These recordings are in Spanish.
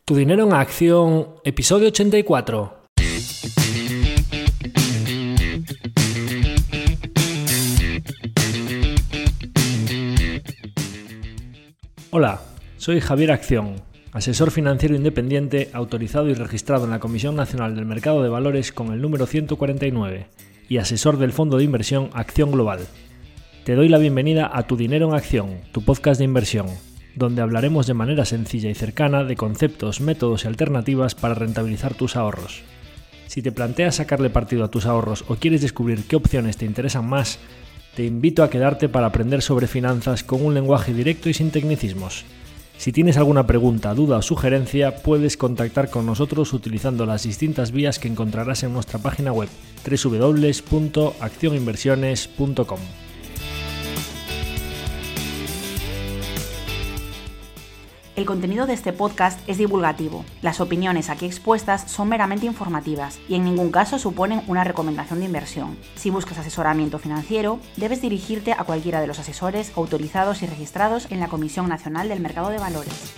Tu dinero en acción, episodio 84. Hola, soy Javier Acción, asesor financiero independiente autorizado y registrado en la Comisión Nacional del Mercado de Valores con el número 149 y asesor del fondo de inversión Acción Global. Te doy la bienvenida a Tu dinero en acción, tu podcast de inversión, donde hablaremos de manera sencilla y cercana de conceptos, métodos y alternativas para rentabilizar tus ahorros. Si te planteas sacarle partido a tus ahorros o quieres descubrir qué opciones te interesan más, te invito a quedarte para aprender sobre finanzas con un lenguaje directo y sin tecnicismos. Si tienes alguna pregunta, duda o sugerencia, puedes contactar con nosotros utilizando las distintas vías que encontrarás en nuestra página web www.accioninversiones.com. El contenido de este podcast es divulgativo. Las opiniones aquí expuestas son meramente informativas y en ningún caso suponen una recomendación de inversión. Si buscas asesoramiento financiero, debes dirigirte a cualquiera de los asesores autorizados y registrados en la Comisión Nacional del Mercado de Valores.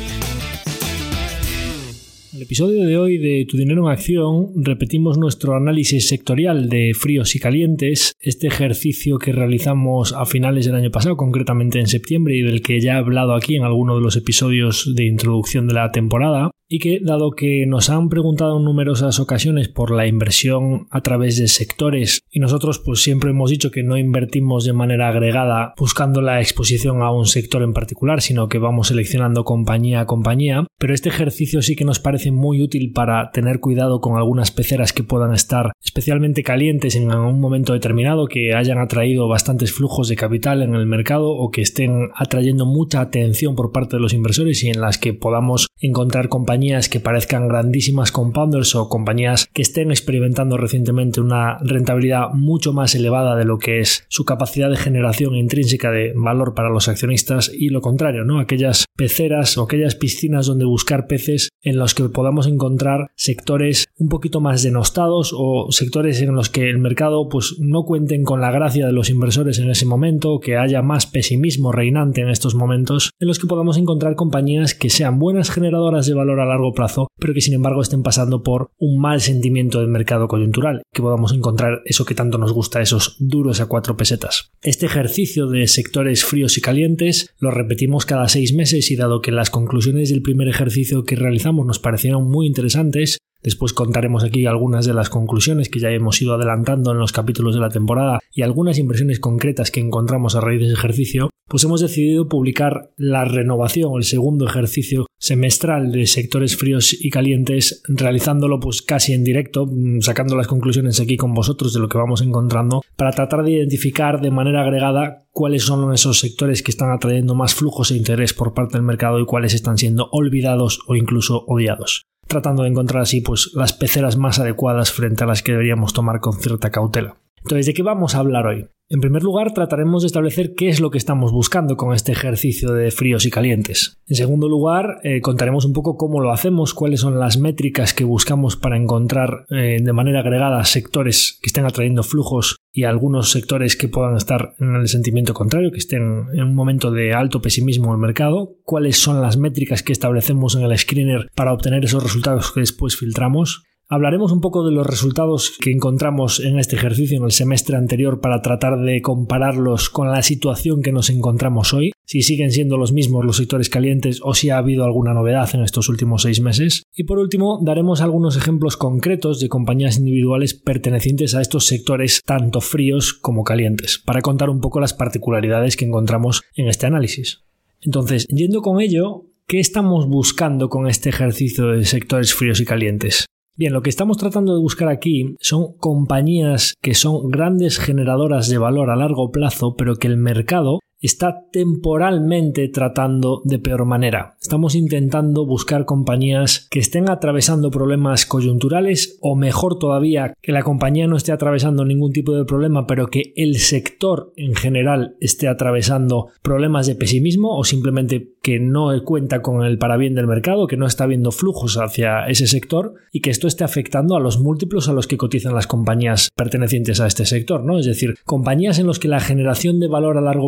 En el episodio de hoy de Tu dinero en acción repetimos nuestro análisis sectorial de fríos y calientes, este ejercicio que realizamos a finales del año pasado, concretamente en septiembre, y del que ya he hablado aquí en alguno de los episodios de introducción de la temporada, y que, dado que nos han preguntado en numerosas ocasiones por la inversión a través de sectores, y nosotros pues siempre hemos dicho que no invertimos de manera agregada buscando la exposición a un sector en particular, sino que vamos seleccionando compañía a compañía, pero este ejercicio sí que nos parece muy útil para tener cuidado con algunas peceras que puedan estar especialmente calientes en un momento determinado, que hayan atraído bastantes flujos de capital en el mercado o que estén atrayendo mucha atención por parte de los inversores y en las que podamos encontrar compañías que parezcan grandísimas compounders o compañías que estén experimentando recientemente una rentabilidad mucho más elevada de lo que es su capacidad de generación intrínseca de valor para los accionistas, y lo contrario, ¿no? Aquellas peceras o aquellas piscinas donde buscar peces en los que podamos encontrar sectores un poquito más denostados o sectores en los que el mercado pues no cuenten con la gracia de los inversores en ese momento, que haya más pesimismo reinante en estos momentos, en los que podamos encontrar compañías que sean buenas generadoras de valor a largo plazo, pero que sin embargo estén pasando por un mal sentimiento del mercado coyuntural, que podamos encontrar eso que tanto nos gusta, esos duros a 4 pesetas. Este ejercicio de sectores fríos y calientes lo repetimos cada 6 meses y dado que las conclusiones del primer ejercicio que realizamos nos parecieron muy interesantes, después contaremos aquí algunas de las conclusiones que ya hemos ido adelantando en los capítulos de la temporada y algunas impresiones concretas que encontramos a raíz de ese ejercicio, pues hemos decidido publicar la renovación o el segundo ejercicio semestral de sectores fríos y calientes, realizándolo pues casi en directo, sacando las conclusiones aquí con vosotros de lo que vamos encontrando, para tratar de identificar de manera agregada cuáles son esos sectores que están atrayendo más flujos e interés por parte del mercado y cuáles están siendo olvidados o incluso odiados, tratando de encontrar así pues las peceras más adecuadas frente a las que deberíamos tomar con cierta cautela. Entonces, ¿de qué vamos a hablar hoy? En primer lugar, trataremos de establecer qué es lo que estamos buscando con este ejercicio de fríos y calientes. En segundo lugar, contaremos un poco cómo lo hacemos, cuáles son las métricas que buscamos para encontrar de manera agregada sectores que estén atrayendo flujos y algunos sectores que puedan estar en el sentimiento contrario, que estén en un momento de alto pesimismo en el mercado, cuáles son las métricas que establecemos en el screener para obtener esos resultados que después filtramos. Hablaremos un poco de los resultados que encontramos en este ejercicio en el semestre anterior para tratar de compararlos con la situación que nos encontramos hoy, si siguen siendo los mismos los sectores calientes o si ha habido alguna novedad en estos últimos 6 meses. Y por último, daremos algunos ejemplos concretos de compañías individuales pertenecientes a estos sectores tanto fríos como calientes, para contar un poco las particularidades que encontramos en este análisis. Entonces, yendo con ello, ¿qué estamos buscando con este ejercicio de sectores fríos y calientes? Bien, lo que estamos tratando de buscar aquí son compañías que son grandes generadoras de valor a largo plazo, pero que el mercado está temporalmente tratando de peor manera. Estamos intentando buscar compañías que estén atravesando problemas coyunturales, o mejor todavía, que la compañía no esté atravesando ningún tipo de problema, pero que el sector en general esté atravesando problemas de pesimismo o simplemente que no cuenta con el parabién del mercado, que no está viendo flujos hacia ese sector y que esto esté afectando a los múltiplos a los que cotizan las compañías pertenecientes a este sector, ¿no? Es decir, compañías en las que la generación de valor a largo plazo está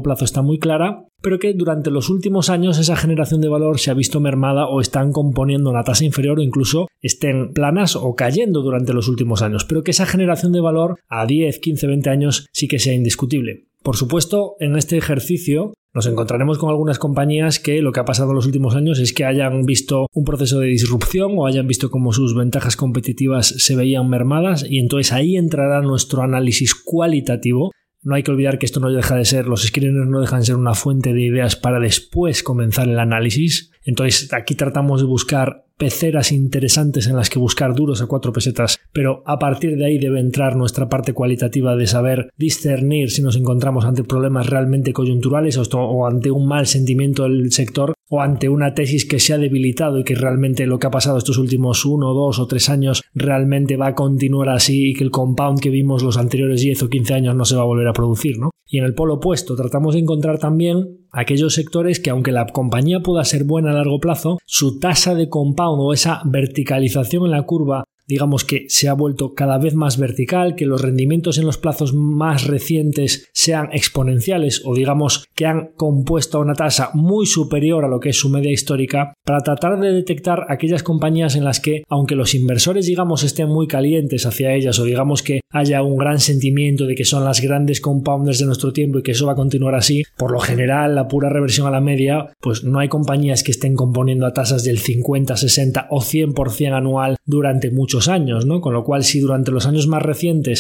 muy clara, pero que durante los últimos años esa generación de valor se ha visto mermada o están componiendo una tasa inferior o incluso estén planas o cayendo durante los últimos años, pero que esa generación de valor a 10, 15, 20 años sí que sea indiscutible. Por supuesto, en este ejercicio nos encontraremos con algunas compañías que lo que ha pasado en los últimos años es que hayan visto un proceso de disrupción o hayan visto cómo sus ventajas competitivas se veían mermadas, y entonces ahí entrará nuestro análisis cualitativo. No hay que olvidar que esto no deja de ser, los screeners no dejan de ser una fuente de ideas para después comenzar el análisis. Entonces aquí tratamos de buscar peceras interesantes en las que buscar duros a 4 pesetas, pero a partir de ahí debe entrar nuestra parte cualitativa de saber discernir si nos encontramos ante problemas realmente coyunturales o ante un mal sentimiento del sector o ante una tesis que se ha debilitado y que realmente lo que ha pasado estos últimos 1, 2 o 3 años realmente va a continuar así y que el compound que vimos los anteriores 10 o 15 años no se va a volver a producir, ¿no? Y en el polo opuesto tratamos de encontrar también aquellos sectores que, aunque la compañía pueda ser buena a largo plazo, su tasa de compound o esa verticalización en la curva, digamos que se ha vuelto cada vez más vertical, que los rendimientos en los plazos más recientes sean exponenciales o digamos que han compuesto a una tasa muy superior a lo que es su media histórica, para tratar de detectar aquellas compañías en las que, aunque los inversores digamos estén muy calientes hacia ellas o digamos que haya un gran sentimiento de que son las grandes compounders de nuestro tiempo y que eso va a continuar así, por lo general la pura reversión a la media, pues no hay compañías que estén componiendo a tasas del 50, 60 o 100% anual durante muchos años, ¿no? Con lo cual, si durante los años más recientes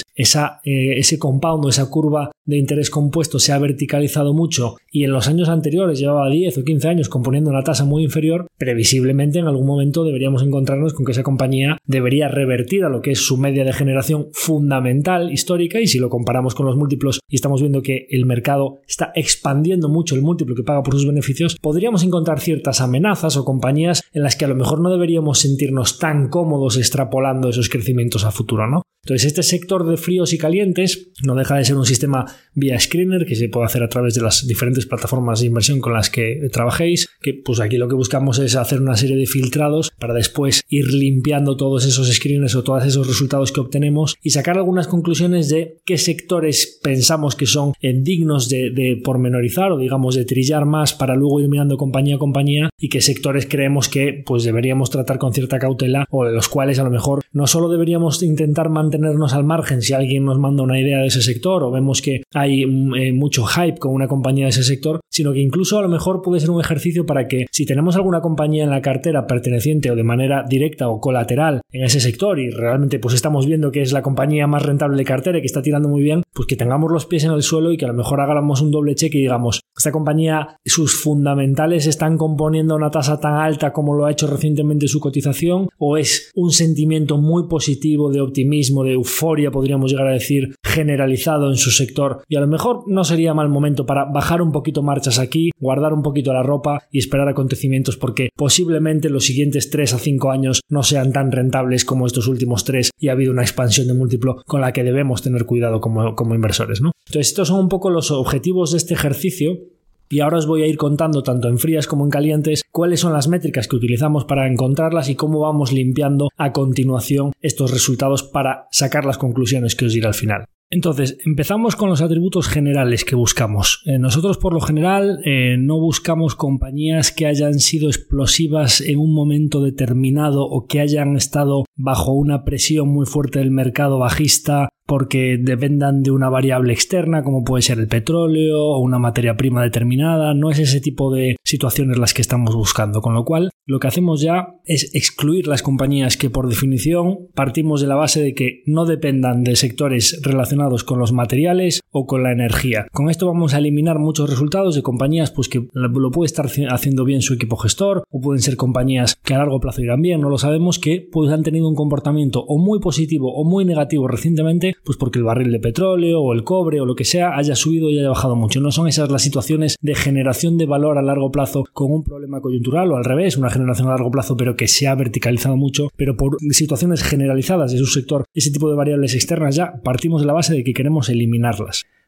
ese compound o esa curva de interés compuesto se ha verticalizado mucho y en los años anteriores llevaba 10 o 15 años componiendo una tasa muy inferior, previsiblemente en algún momento deberíamos encontrarnos con que esa compañía debería revertir a lo que es su media de generación fundamental histórica, y si lo comparamos con los múltiplos y estamos viendo que el mercado está expandiendo mucho el múltiplo que paga por sus beneficios, podríamos encontrar ciertas amenazas o compañías en las que a lo mejor no deberíamos sentirnos tan cómodos extrapolando esos crecimientos a futuro, ¿no? Entonces, este sector de fríos y calientes no deja de ser un sistema vía screener que se puede hacer a través de las diferentes plataformas de inversión con las que trabajéis, que pues aquí lo que buscamos es hacer una serie de filtrados para después ir limpiando todos esos screeners o todos esos resultados que obtenemos y sacar algunas conclusiones de qué sectores pensamos que son dignos de pormenorizar o digamos de trillar más para luego ir mirando compañía a compañía, y qué sectores creemos que pues deberíamos tratar con cierta cautela o de los cuales a lo mejor no solo deberíamos intentar mantenernos al margen si alguien nos manda una idea de ese sector o vemos que hay mucho hype con una compañía de ese sector, sino que incluso a lo mejor puede ser un ejercicio para que si tenemos alguna compañía en la cartera perteneciente o de manera directa o colateral en ese sector y realmente pues estamos viendo que es la compañía más rentable de cartera y que está tirando muy bien, pues que tengamos los pies en el suelo y que a lo mejor hagamos un doble cheque y digamos, esta compañía, sus fundamentales están componiendo una tasa tan alta como lo ha hecho recientemente su cotización, o es un sentimiento muy positivo de optimismo, de euforia, podríamos llegar a decir, generalizado en su sector, y a lo mejor no sería mal momento para bajar un poquito marchas aquí, guardar un poquito la ropa y esperar acontecimientos, porque posiblemente los siguientes 3 a 5 años no sean tan rentables como estos últimos 3 y ha habido una expansión de múltiplo con la que debemos tener cuidado como inversores, ¿no? Entonces estos son un poco los objetivos de este ejercicio. Y ahora os voy a ir contando, tanto en frías como en calientes, cuáles son las métricas que utilizamos para encontrarlas y cómo vamos limpiando a continuación estos resultados para sacar las conclusiones que os diré al final. Entonces, empezamos con los atributos generales que buscamos. Nosotros, por lo general, no buscamos compañías que hayan sido explosivas en un momento determinado o que hayan estado bajo una presión muy fuerte del mercado bajista porque dependan de una variable externa como puede ser el petróleo o una materia prima determinada. No es ese tipo de situaciones las que estamos buscando, con lo cual lo que hacemos ya es excluir las compañías que por definición partimos de la base de que no dependan de sectores relacionados con los materiales o con la energía. Con esto vamos a eliminar muchos resultados de compañías pues que lo puede estar haciendo bien su equipo gestor, o pueden ser compañías que a largo plazo irán bien, no lo sabemos, que pues han tenido un comportamiento o muy positivo o muy negativo recientemente, pues porque el barril de petróleo o el cobre o lo que sea haya subido y haya bajado mucho. No son esas las situaciones de generación de valor a largo plazo con un problema coyuntural, o al revés, una generación a largo plazo pero que se ha verticalizado mucho, pero por situaciones generalizadas de su sector, ese tipo de variables externas ya partimos de la base de que queremos eliminarlas.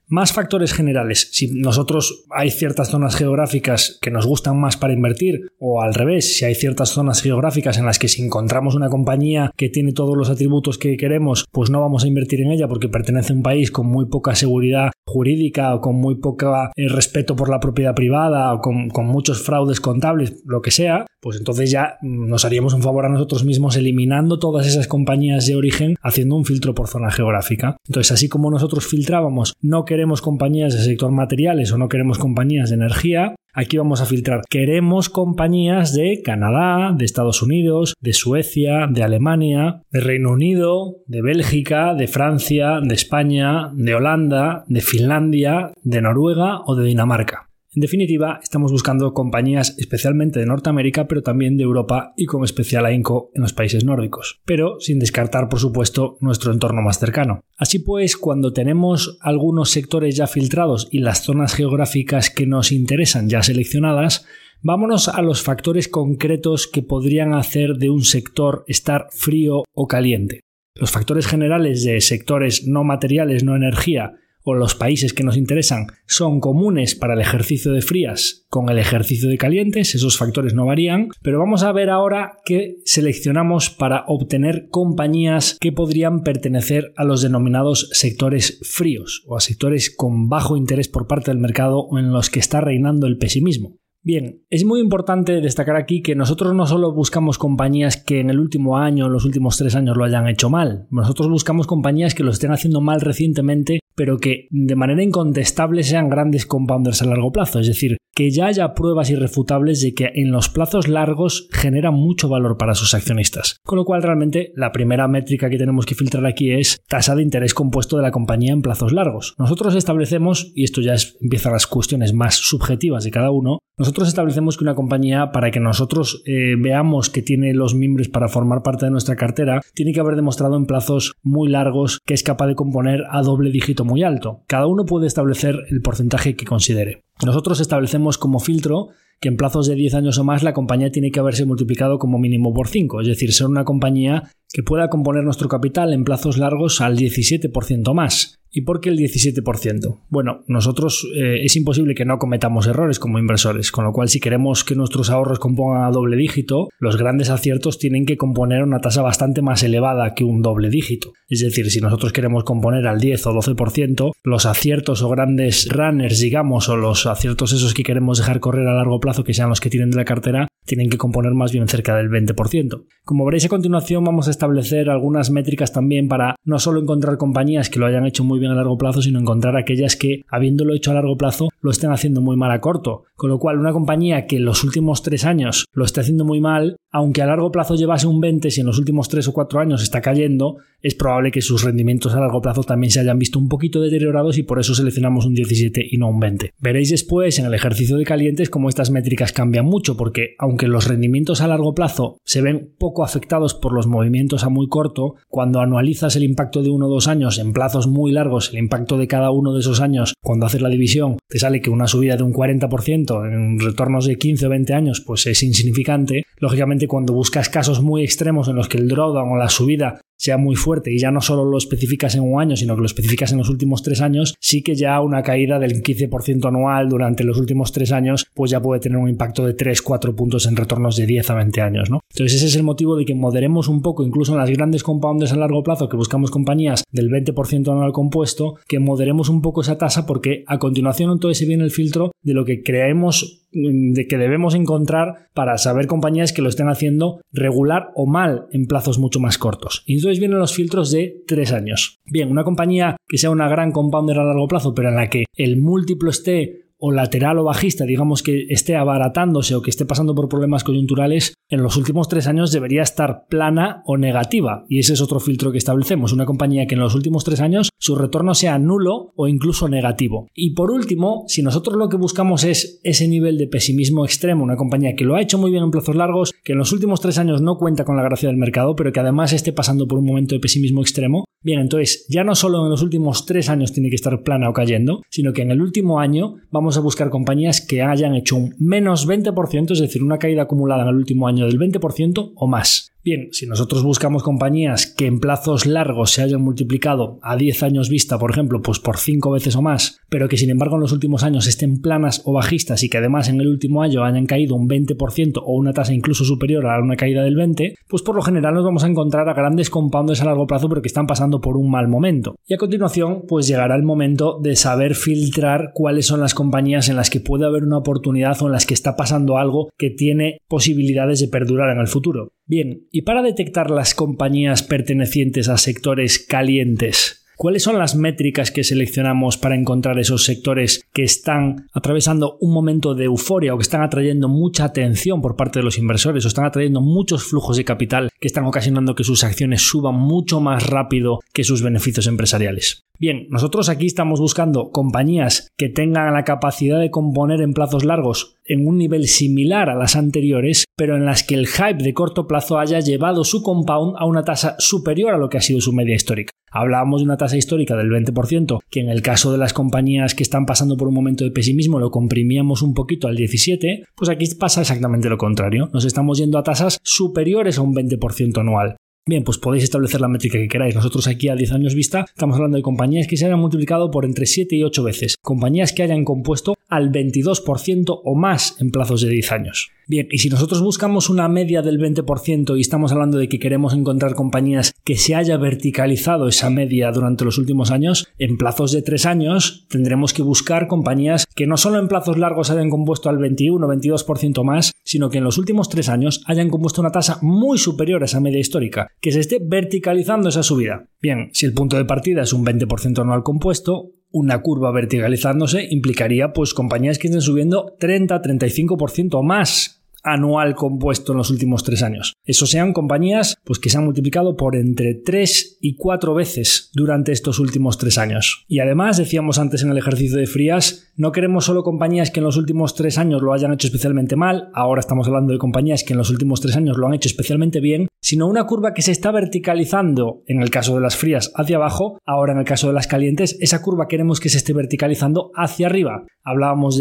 Más factores generales. Si nosotros hay ciertas zonas geográficas que nos gustan más para invertir, o al revés, si hay ciertas zonas geográficas en las que si encontramos una compañía que tiene todos los atributos que queremos, pues no vamos a invertir en ella porque pertenece a un país con muy poca seguridad jurídica o con muy poco respeto por la propiedad privada o con muchos fraudes contables, lo que sea, pues entonces ya nos haríamos un favor a nosotros mismos eliminando todas esas compañías de origen, haciendo un filtro por zona geográfica. Entonces, así como nosotros filtrábamos, no queremos compañías del sector materiales o no queremos compañías de energía, aquí vamos a filtrar. Queremos compañías de Canadá, de Estados Unidos, de Suecia, de Alemania, de Reino Unido, de Bélgica, de Francia, de España, de Holanda, de Finlandia, de Noruega o de Dinamarca. En definitiva, estamos buscando compañías especialmente de Norteamérica, pero también de Europa y con especial ahínco en los países nórdicos, pero sin descartar, por supuesto, nuestro entorno más cercano. Así pues, cuando tenemos algunos sectores ya filtrados y las zonas geográficas que nos interesan ya seleccionadas, vámonos a los factores concretos que podrían hacer de un sector estar frío o caliente. Los factores generales de sectores no materiales, no energía, o los países que nos interesan son comunes para el ejercicio de frías con el ejercicio de calientes, esos factores no varían, pero vamos a ver ahora qué seleccionamos para obtener compañías que podrían pertenecer a los denominados sectores fríos o a sectores con bajo interés por parte del mercado o en los que está reinando el pesimismo. Bien, es muy importante destacar aquí que nosotros no solo buscamos compañías que en el último año, en los últimos 3 años lo hayan hecho mal. Nosotros buscamos compañías que lo estén haciendo mal recientemente, pero que de manera incontestable sean grandes compounders a largo plazo. Es decir, que ya haya pruebas irrefutables de que en los plazos largos generan mucho valor para sus accionistas. Con lo cual, realmente, la primera métrica que tenemos que filtrar aquí es tasa de interés compuesto de la compañía en plazos largos. Nosotros establecemos, y esto ya empiezan las cuestiones más subjetivas de cada uno, nosotros establecemos que una compañía, para que nosotros veamos que tiene los mimbres para formar parte de nuestra cartera, tiene que haber demostrado en plazos muy largos que es capaz de componer a doble dígito muy alto. Cada uno puede establecer el porcentaje que considere. Nosotros establecemos como filtro que en plazos de 10 años o más la compañía tiene que haberse multiplicado como mínimo por 5, es decir, ser una compañía que pueda componer nuestro capital en plazos largos al 17% más. ¿Y por qué el 17%? Bueno, nosotros es imposible que no cometamos errores como inversores, con lo cual si queremos que nuestros ahorros compongan a doble dígito, los grandes aciertos tienen que componer una tasa bastante más elevada que un doble dígito. Es decir, si nosotros queremos componer al 10 o 12%, los aciertos o grandes runners, digamos, o los aciertos esos que queremos dejar correr a largo plazo, que sean los que tienen de la cartera, tienen que componer más bien cerca del 20%. Como veréis a continuación, vamos a establecer algunas métricas también para no solo encontrar compañías que lo hayan hecho muy bien a largo plazo, sino encontrar aquellas que, habiéndolo hecho a largo plazo, lo estén haciendo muy mal a corto. Con lo cual, una compañía que en los últimos 3 años lo esté haciendo muy mal, aunque a largo plazo llevase un 20, si en los últimos 3 o 4 años está cayendo, es probable que sus rendimientos a largo plazo también se hayan visto un poquito deteriorados y por eso seleccionamos un 17 y no un 20. Veréis después en el ejercicio de calientes cómo estas métricas cambian mucho, porque aunque los rendimientos a largo plazo se ven poco afectados por los movimientos a muy corto, cuando anualizas el impacto de 1 o 2 años en plazos muy largos, el impacto de cada uno de esos años, cuando haces la división, te sale que una subida de un 40% en retornos de 15 o 20 años pues es insignificante. Lógicamente, cuando buscas casos muy extremos en los que el drawdown o la subida sea muy fuerte y ya no solo lo especificas en un año, sino que lo especificas en los últimos 3 años, sí que ya una caída del 15% anual durante los últimos 3 años, pues ya puede tener un impacto de 3-4 puntos en retornos de 10 a 20 años, ¿no? Entonces ese es el motivo de que moderemos un poco, incluso en las grandes compounders a largo plazo, que buscamos compañías del 20% anual compuesto, que moderemos un poco esa tasa, porque a continuación entonces se viene el filtro de lo que creemos de que debemos encontrar para saber compañías que lo estén haciendo regular o mal en plazos mucho más cortos. Y entonces vienen los filtros de 3 años. Bien, una compañía que sea una gran compounder a largo plazo, pero en la que el múltiplo esté o lateral o bajista, digamos que esté abaratándose o que esté pasando por problemas coyunturales, en los últimos 3 años debería estar plana o negativa. Y ese es otro filtro que establecemos. Una compañía que en los últimos 3 años su retorno sea nulo o incluso negativo. Y por último, si nosotros lo que buscamos es ese nivel de pesimismo extremo, una compañía que lo ha hecho muy bien en plazos largos, que en los últimos 3 años no cuenta con la gracia del mercado, pero que además esté pasando por un momento de pesimismo extremo, bien, entonces ya no solo en los últimos 3 años tiene que estar plana o cayendo, sino que en el último año vamos a buscar compañías que hayan hecho un menos 20%, es decir, una caída acumulada en el último año del 20% o más. Bien, si nosotros buscamos compañías que en plazos largos se hayan multiplicado a 10 años vista, por ejemplo, pues por 5 veces o más, pero que sin embargo en los últimos años estén planas o bajistas y que además en el último año hayan caído un 20% o una tasa incluso superior a una caída del 20%, pues por lo general nos vamos a encontrar a grandes compounders a largo plazo pero que están pasando por un mal momento. Y a continuación pues llegará el momento de saber filtrar cuáles son las compañías en las que puede haber una oportunidad o en las que está pasando algo que tiene posibilidades de perdurar en el futuro. Bien, y para detectar las compañías pertenecientes a sectores calientes, ¿cuáles son las métricas que seleccionamos para encontrar esos sectores que están atravesando un momento de euforia o que están atrayendo mucha atención por parte de los inversores o están atrayendo muchos flujos de capital que están ocasionando que sus acciones suban mucho más rápido que sus beneficios empresariales? Bien, nosotros aquí estamos buscando compañías que tengan la capacidad de componer en plazos largos en un nivel similar a las anteriores, pero en las que el hype de corto plazo haya llevado su compound a una tasa superior a lo que ha sido su media histórica. Hablábamos de una tasa histórica del 20%, que en el caso de las compañías que están pasando por un momento de pesimismo lo comprimíamos un poquito al 17%, pues aquí pasa exactamente lo contrario. Nos estamos yendo a tasas superiores a un 20% anual. Bien, pues podéis establecer la métrica que queráis. Nosotros aquí a 10 años vista estamos hablando de compañías que se hayan multiplicado por entre 7 y 8 veces. Compañías que hayan compuesto al 22% o más en plazos de 10 años. Bien, y si nosotros buscamos una media del 20% y estamos hablando de que queremos encontrar compañías que se haya verticalizado esa media durante los últimos años, en plazos de 3 años tendremos que buscar compañías que no solo en plazos largos hayan compuesto al 21 o 22% más, sino que en los últimos 3 años hayan compuesto una tasa muy superior a esa media histórica, que se esté verticalizando esa subida. Bien, si el punto de partida es un 20% anual compuesto, una curva verticalizándose implicaría pues compañías que estén subiendo 30-35% o más anual compuesto en los últimos 3 años. Eso sean compañías pues que se han multiplicado por entre 3 y 4 veces durante estos últimos 3 años. Y además, decíamos antes en el ejercicio de Frías, no queremos solo compañías que en los últimos 3 años lo hayan hecho especialmente mal, ahora estamos hablando de compañías que en los últimos 3 años lo han hecho especialmente bien, sino una curva que se está verticalizando en el caso de las frías hacia abajo, ahora en el caso de las calientes, esa curva queremos que se esté verticalizando hacia arriba. Hablábamos de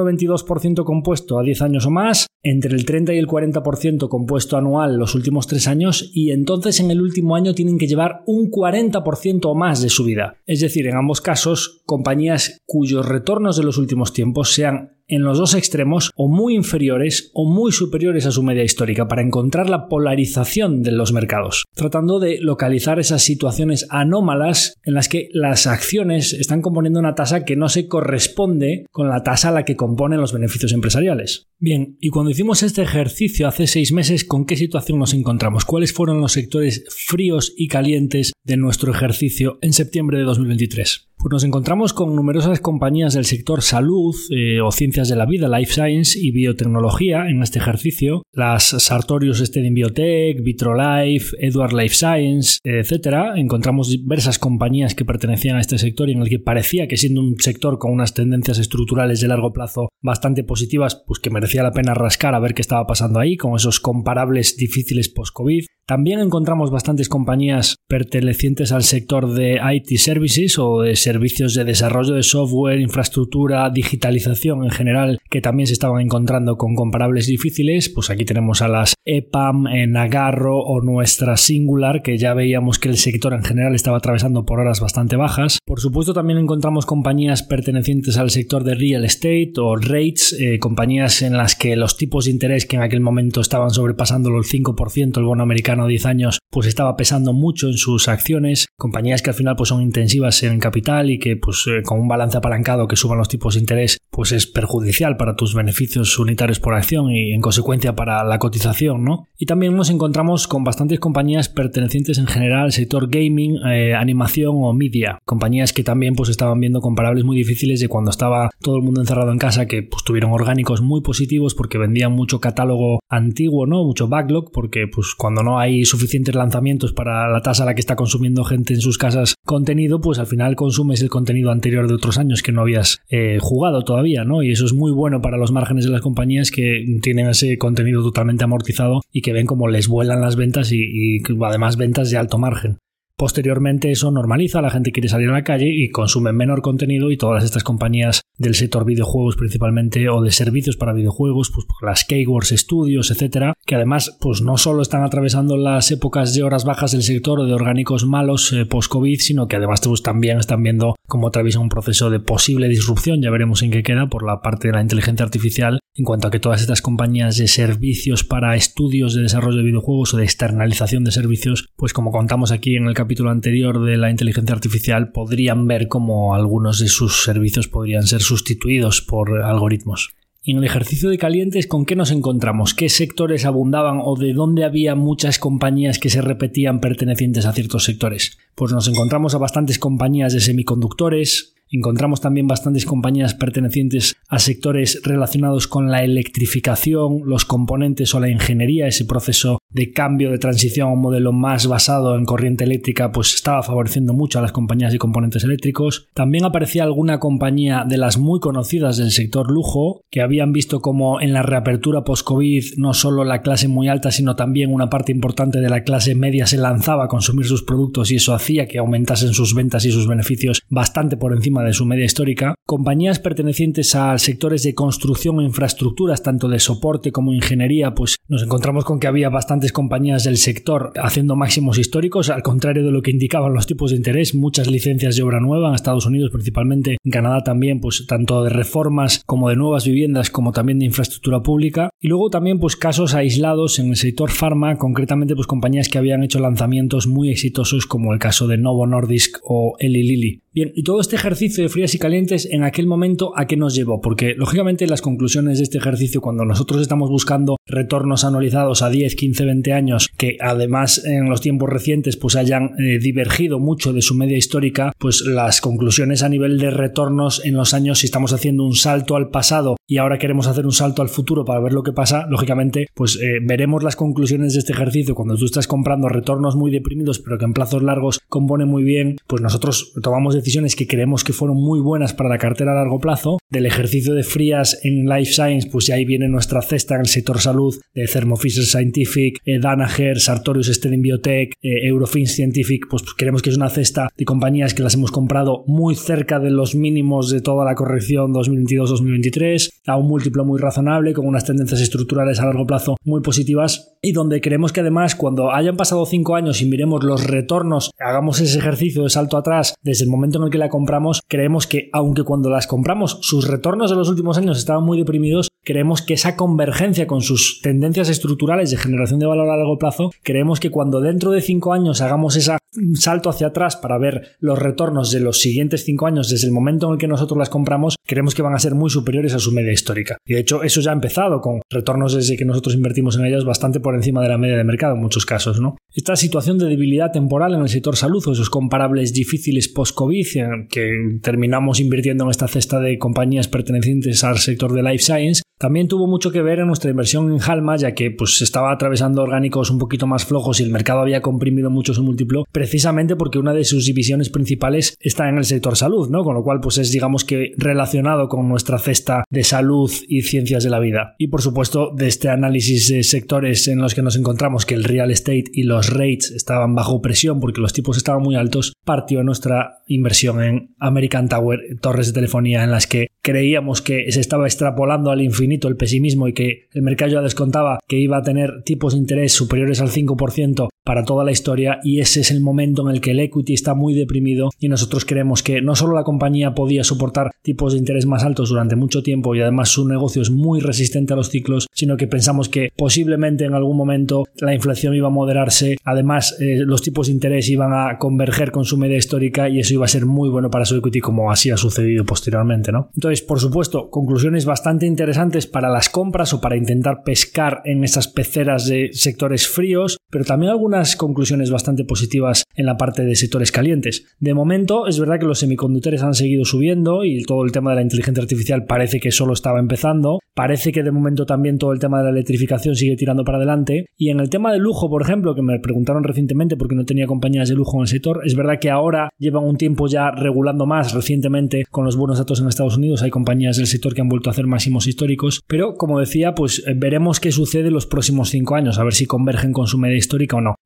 21-22% compuesto a 10 años o más, entre el 30 y el 40% compuesto anual los últimos 3 años y entonces en el último año tienen que llevar un 40% o más de subida. Es decir, en ambos casos, compañías cuyos retornos de los últimos tiempos sean en los dos extremos o muy inferiores o muy superiores a su media histórica para encontrar la polarización de los mercados, tratando de localizar esas situaciones anómalas en las que las acciones están componiendo una tasa que no se corresponde con la tasa a la que componen los beneficios empresariales. Bien, y cuando hicimos este ejercicio hace 6 meses, ¿con qué situación nos encontramos? ¿Cuáles fueron los sectores fríos y calientes de nuestro ejercicio en septiembre de 2023? Pues nos encontramos con numerosas compañías del sector salud o ciencias de la vida, life science y biotecnología en este ejercicio. Las Sartorius Steady Biotech, Vitrolife, Edward Life Science, etc. Encontramos diversas compañías que pertenecían a este sector y en el que parecía que siendo un sector con unas tendencias estructurales de largo plazo bastante positivas, pues que merecía la pena rascar a ver qué estaba pasando ahí con esos comparables difíciles post-COVID. También encontramos bastantes compañías pertenecientes al sector de IT Services o de servicios de desarrollo de software, infraestructura, digitalización en general, que también se estaban encontrando con comparables difíciles. Pues aquí tenemos a las EPAM, Nagarro o nuestra Singular, que ya veíamos que el sector en general estaba atravesando por horas bastante bajas. Por supuesto, también encontramos compañías pertenecientes al sector de real estate o REITs, compañías en las que los tipos de interés que en aquel momento estaban sobrepasando el 5%, el bono americano a 10 años, pues estaba pesando mucho en sus acciones, compañías que al final pues son intensivas en capital y que pues con un balance apalancado que suban los tipos de interés pues es perjudicial para tus beneficios unitarios por acción y en consecuencia para la cotización, ¿no? Y también nos encontramos con bastantes compañías pertenecientes en general al sector gaming, animación o media, compañías que también pues estaban viendo comparables muy difíciles de cuando estaba todo el mundo encerrado en casa, que pues tuvieron orgánicos muy positivos porque vendían mucho catálogo antiguo, ¿no? Mucho backlog, porque pues cuando no hay suficientes lanzamientos para la tasa a la que está consumiendo gente en sus casas contenido, pues al final consumes el contenido anterior de otros años que no habías jugado todavía, ¿no? Y eso es muy bueno para los márgenes de las compañías que tienen ese contenido totalmente amortizado y que ven como les vuelan las ventas y además ventas de alto margen. Posteriormente eso normaliza, la gente quiere salir a la calle y consume menor contenido, y todas estas compañías del sector videojuegos principalmente, o de servicios para videojuegos, pues las Keywords Studios, etcétera, que además pues no solo están atravesando las épocas de horas bajas del sector o de orgánicos malos post-COVID, sino que además pues también están viendo cómo atraviesa un proceso de posible disrupción, ya veremos en qué queda, por la parte de la inteligencia artificial, en cuanto a que todas estas compañías de servicios para estudios de desarrollo de videojuegos o de externalización de servicios, pues como contamos aquí en el capítulo anterior de la inteligencia artificial, podrían ver cómo algunos de sus servicios podrían ser sustituidos por algoritmos. Y en el ejercicio de calientes, ¿con qué nos encontramos? ¿Qué sectores abundaban o de dónde había muchas compañías que se repetían pertenecientes a ciertos sectores? Pues nos encontramos a bastantes compañías de semiconductores. Encontramos también bastantes compañías pertenecientes a sectores relacionados con la electrificación, los componentes o la ingeniería. Ese proceso de cambio, de transición a un modelo más basado en corriente eléctrica, pues estaba favoreciendo mucho a las compañías de componentes eléctricos. También aparecía alguna compañía de las muy conocidas del sector lujo, que habían visto como en la reapertura post-COVID no solo la clase muy alta, sino también una parte importante de la clase media se lanzaba a consumir sus productos, y eso hacía que aumentasen sus ventas y sus beneficios bastante por encima de su media histórica. Compañías pertenecientes a sectores de construcción e infraestructuras, tanto de soporte como ingeniería, pues nos encontramos con que había bastantes compañías del sector haciendo máximos históricos, al contrario de lo que indicaban los tipos de interés. Muchas licencias de obra nueva en Estados Unidos principalmente, en Canadá también, pues tanto de reformas como de nuevas viviendas, como también de infraestructura pública. Y luego también pues casos aislados en el sector farma, concretamente pues compañías que habían hecho lanzamientos muy exitosos, como el caso de Novo Nordisk o Eli Lilly. Bien, y todo este ejercicio de frías y calientes en aquel momento, ¿a qué nos llevó? Porque lógicamente las conclusiones de este ejercicio, cuando nosotros estamos buscando retornos anualizados a 10, 15, 20 años, que además en los tiempos recientes pues hayan divergido mucho de su media histórica, pues las conclusiones a nivel de retornos en los años, si estamos haciendo un salto al pasado y ahora queremos hacer un salto al futuro para ver lo que pasa, lógicamente pues veremos las conclusiones de este ejercicio cuando tú estás comprando retornos muy deprimidos pero que en plazos largos compone muy bien. Pues nosotros tomamos decisiones que creemos que fueron muy buenas para la cartera a largo plazo. Del ejercicio de frías en Life Science, pues ya ahí viene nuestra cesta en el sector salud de Thermo Fisher Scientific, Danaher, Sartorius Stein Biotech, Eurofins Scientific. Pues creemos que es una cesta de compañías que las hemos comprado muy cerca de los mínimos de toda la corrección 2022-2023, a un múltiplo muy razonable, con unas tendencias estructurales a largo plazo muy positivas, y donde creemos que además cuando hayan pasado 5 años y miremos los retornos, hagamos ese ejercicio de salto atrás desde el momento en el que la compramos, creemos que aunque cuando las compramos sus retornos de los últimos años estaban muy deprimidos, creemos que esa convergencia con sus tendencias estructurales de generación de valor a largo plazo, creemos que cuando dentro de 5 años hagamos ese salto hacia atrás para ver los retornos de los siguientes 5 años desde el momento en el que nosotros las compramos, creemos que van a ser muy superiores a su media histórica. Y de hecho eso ya ha empezado con retornos desde que nosotros invertimos en ellas bastante por encima de la media de mercado en muchos casos, ¿no? Esta situación de debilidad temporal en el sector salud, o esos comparables difíciles post-COVID, que terminamos invirtiendo en esta cesta de compañías pertenecientes al sector de Life Science, también tuvo mucho que ver en nuestra inversión en Halma, ya que pues estaba atravesando orgánicos un poquito más flojos y el mercado había comprimido mucho su múltiplo, precisamente porque una de sus divisiones principales está en el sector salud, ¿no? Con lo cual pues es, digamos que, relacionado con nuestra cesta de salud y ciencias de la vida. Y por supuesto, de este análisis de sectores en los que nos encontramos que el real estate y los rates estaban bajo presión porque los tipos estaban muy altos, partió nuestra inversión en American Tower, torres de telefonía en las que creíamos que se estaba extrapolando al infinito el pesimismo y que el mercado ya descontaba que iba a tener tipos de interés superiores al 5% para toda la historia, y ese es el momento en el que el equity está muy deprimido y nosotros creemos que no solo la compañía podía soportar tipos de interés más altos durante mucho tiempo y además su negocio es muy resistente a los ciclos, sino que pensamos que posiblemente en algún momento la inflación iba a moderarse, además los tipos de interés iban a converger con su media histórica y eso iba a ser muy bueno para su equity, como así ha sucedido posteriormente, ¿no? Entonces, por supuesto, conclusiones bastante interesantes para las compras o para intentar pescar en esas peceras de sectores fríos, pero también algunas conclusiones bastante positivas en la parte de sectores calientes. De momento, es verdad que los semiconductores han seguido subiendo y todo el tema de la inteligencia artificial parece que solo estaba empezando. Parece que de momento también todo el tema de la electrificación sigue tirando para adelante. Y en el tema de lujo, por ejemplo, que me preguntaron recientemente porque no tenía compañías de lujo en el sector, es verdad que ahora llevan un tiempo ya regulando más. Recientemente, con los buenos datos en Estados Unidos, hay compañías del sector que han vuelto a hacer máximos históricos. Pero, como decía, pues veremos qué sucede en los próximos 5 años, a ver si convergen con su media histórica o no.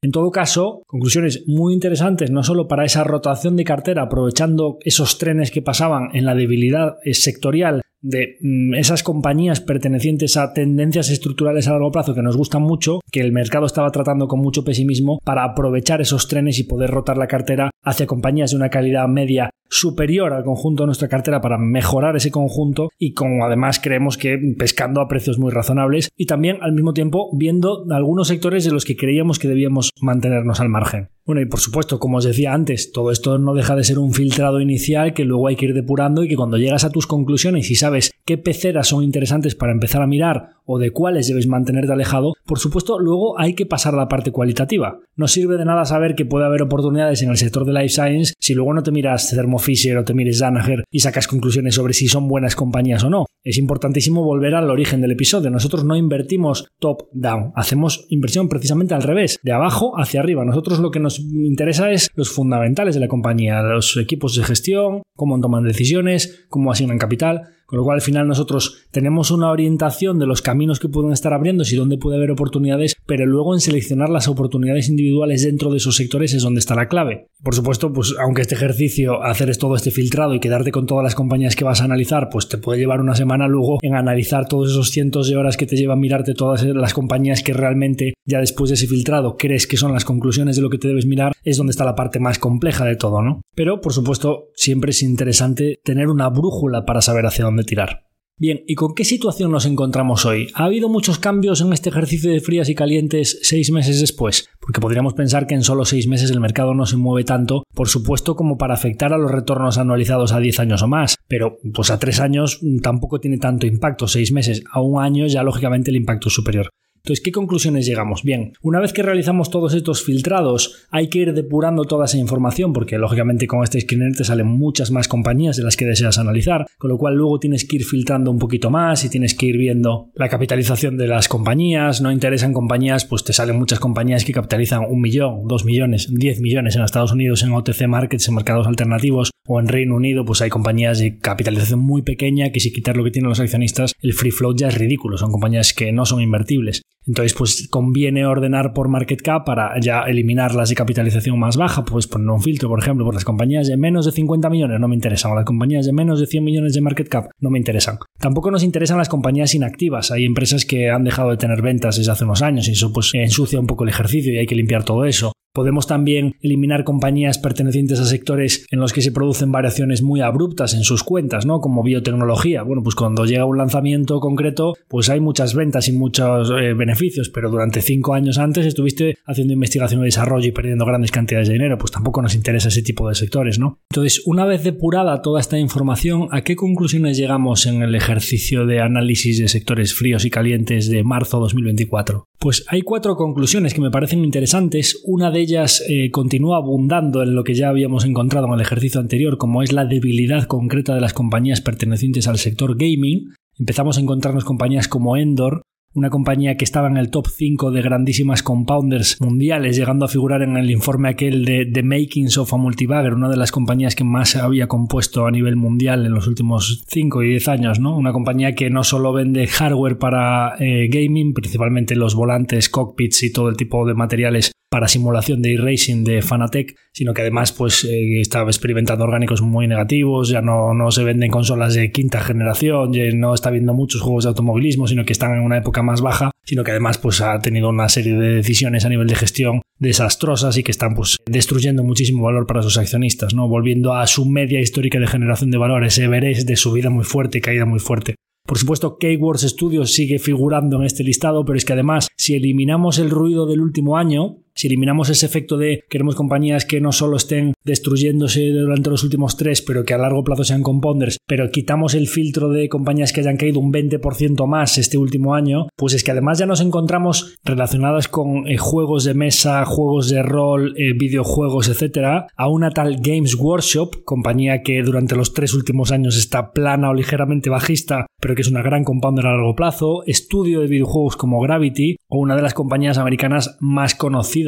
En todo caso, conclusiones muy interesantes, no solo para esa rotación de cartera, aprovechando esos trenes que pasaban en la debilidad sectorial de esas compañías pertenecientes a tendencias estructurales a largo plazo que nos gustan mucho, que el mercado estaba tratando con mucho pesimismo, para aprovechar esos trenes y poder rotar la cartera hacia compañías de una calidad media superior al conjunto de nuestra cartera para mejorar ese conjunto y como además creemos que pescando a precios muy razonables y también al mismo tiempo viendo algunos sectores de los que creíamos que debíamos mantenernos al margen. Bueno, y por supuesto, como os decía antes, todo esto no deja de ser un filtrado inicial que luego hay que ir depurando y que cuando llegas a tus conclusiones y sabes qué peceras son interesantes para empezar a mirar o de cuáles debes mantenerte alejado, por supuesto, luego hay que pasar a la parte cualitativa. No sirve de nada saber que puede haber oportunidades en el sector de Life Science si luego no te miras Thermo Fisher o te mires Danaher y sacas conclusiones sobre si son buenas compañías o no. Es importantísimo volver al origen del episodio. Nosotros no invertimos top-down, hacemos inversión precisamente al revés, de abajo hacia arriba. Nosotros lo que nos interesa es los fundamentales de la compañía, los equipos de gestión, cómo toman decisiones, cómo asignan capital. Con lo cual al final nosotros tenemos una orientación de los caminos que pueden estar abriéndose y dónde puede haber oportunidades, pero luego en seleccionar las oportunidades individuales dentro de esos sectores es donde está la clave. Por supuesto, pues aunque este ejercicio, hacer todo este filtrado y quedarte con todas las compañías que vas a analizar, pues te puede llevar una semana luego en analizar todos esos cientos de horas que te llevan mirarte todas las compañías que realmente ya después de ese filtrado crees que son las conclusiones de lo que te debes mirar, es donde está la parte más compleja de todo, ¿no? Pero por supuesto siempre es interesante tener una brújula para saber hacia dónde tirar. Bien, ¿y con qué situación nos encontramos hoy? ¿Ha habido muchos cambios en este ejercicio de frías y calientes 6 meses después? Porque podríamos pensar que en solo 6 meses el mercado no se mueve tanto, por supuesto, como para afectar a los retornos anualizados a 10 años o más, pero pues a 3 años tampoco tiene tanto impacto, 6 meses, a 1 año ya lógicamente el impacto es superior. Entonces, ¿qué conclusiones llegamos? Bien, una vez que realizamos todos estos filtrados, hay que ir depurando toda esa información porque, lógicamente, con este screener te salen muchas más compañías de las que deseas analizar, con lo cual luego tienes que ir filtrando un poquito más y tienes que ir viendo la capitalización de las compañías. No interesan compañías, pues te salen muchas compañías que capitalizan 1 millón, 2 millones, 10 millones en Estados Unidos en OTC Markets, en mercados alternativos, o en Reino Unido, pues hay compañías de capitalización muy pequeña que si quitar lo que tienen los accionistas, el free float ya es ridículo, son compañías que no son invertibles. Entonces, pues conviene ordenar por market cap para ya eliminar las de capitalización más baja, pues poner un filtro, por ejemplo, por las compañías de menos de 50 millones no me interesan, o las compañías de menos de 100 millones de market cap no me interesan. Tampoco nos interesan las compañías inactivas, hay empresas que han dejado de tener ventas desde hace unos años y eso pues ensucia un poco el ejercicio y hay que limpiar todo eso. Podemos también eliminar compañías pertenecientes a sectores en los que se producen variaciones muy abruptas en sus cuentas, ¿no? Como biotecnología. Bueno, pues cuando llega un lanzamiento concreto, pues hay muchas ventas y muchos beneficios, pero durante 5 años antes estuviste haciendo investigación y desarrollo y perdiendo grandes cantidades de dinero, pues tampoco nos interesa ese tipo de sectores, ¿no? Entonces, una vez depurada toda esta información, ¿a qué conclusiones llegamos en el ejercicio de análisis de sectores fríos y calientes de marzo 2024? Pues hay 4 conclusiones que me parecen interesantes. Una de ellas continúa abundando en lo que ya habíamos encontrado en el ejercicio anterior, como es la debilidad concreta de las compañías pertenecientes al sector gaming. Empezamos a encontrarnos compañías como Endor, una compañía que estaba en el top 5 de grandísimas compounders mundiales, llegando a figurar en el informe aquel de The Makings of a Multibagger, una de las compañías que más se había compuesto a nivel mundial en los últimos 5 y 10 años, ¿no? Una compañía que no solo vende hardware para gaming, principalmente los volantes, cockpits y todo el tipo de materiales para simulación de e-racing de Fanatec, sino que además pues estaba experimentando orgánicos muy negativos, ya no se venden consolas de quinta generación, ya no está viendo muchos juegos de automovilismo, sino que están en una época más baja, sino que además pues ha tenido una serie de decisiones a nivel de gestión desastrosas y que están pues destruyendo muchísimo valor para sus accionistas, ¿no? Volviendo a su media histórica de generación de valor, ese Everest de subida muy fuerte y caída muy fuerte. Por supuesto, Keywords Studios sigue figurando en este listado, pero es que además, si eliminamos el ruido del último año, si eliminamos ese efecto de queremos compañías que no solo estén destruyéndose durante los últimos 3, pero que a largo plazo sean compounders, pero quitamos el filtro de compañías que hayan caído un 20% más este último año, pues es que además ya nos encontramos relacionadas con juegos de mesa, juegos de rol, videojuegos, etcétera, a una tal Games Workshop, compañía que durante los 3 últimos años está plana o ligeramente bajista, pero que es una gran compounder a largo plazo, estudio de videojuegos como Gravity, o una de las compañías americanas más conocidas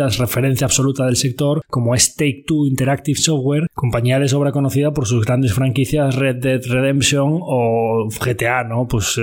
conocidas, referencia absoluta del sector, como es Take-Two Interactive Software, compañía de sobra conocida por sus grandes franquicias Red Dead Redemption o GTA, ¿no? Pues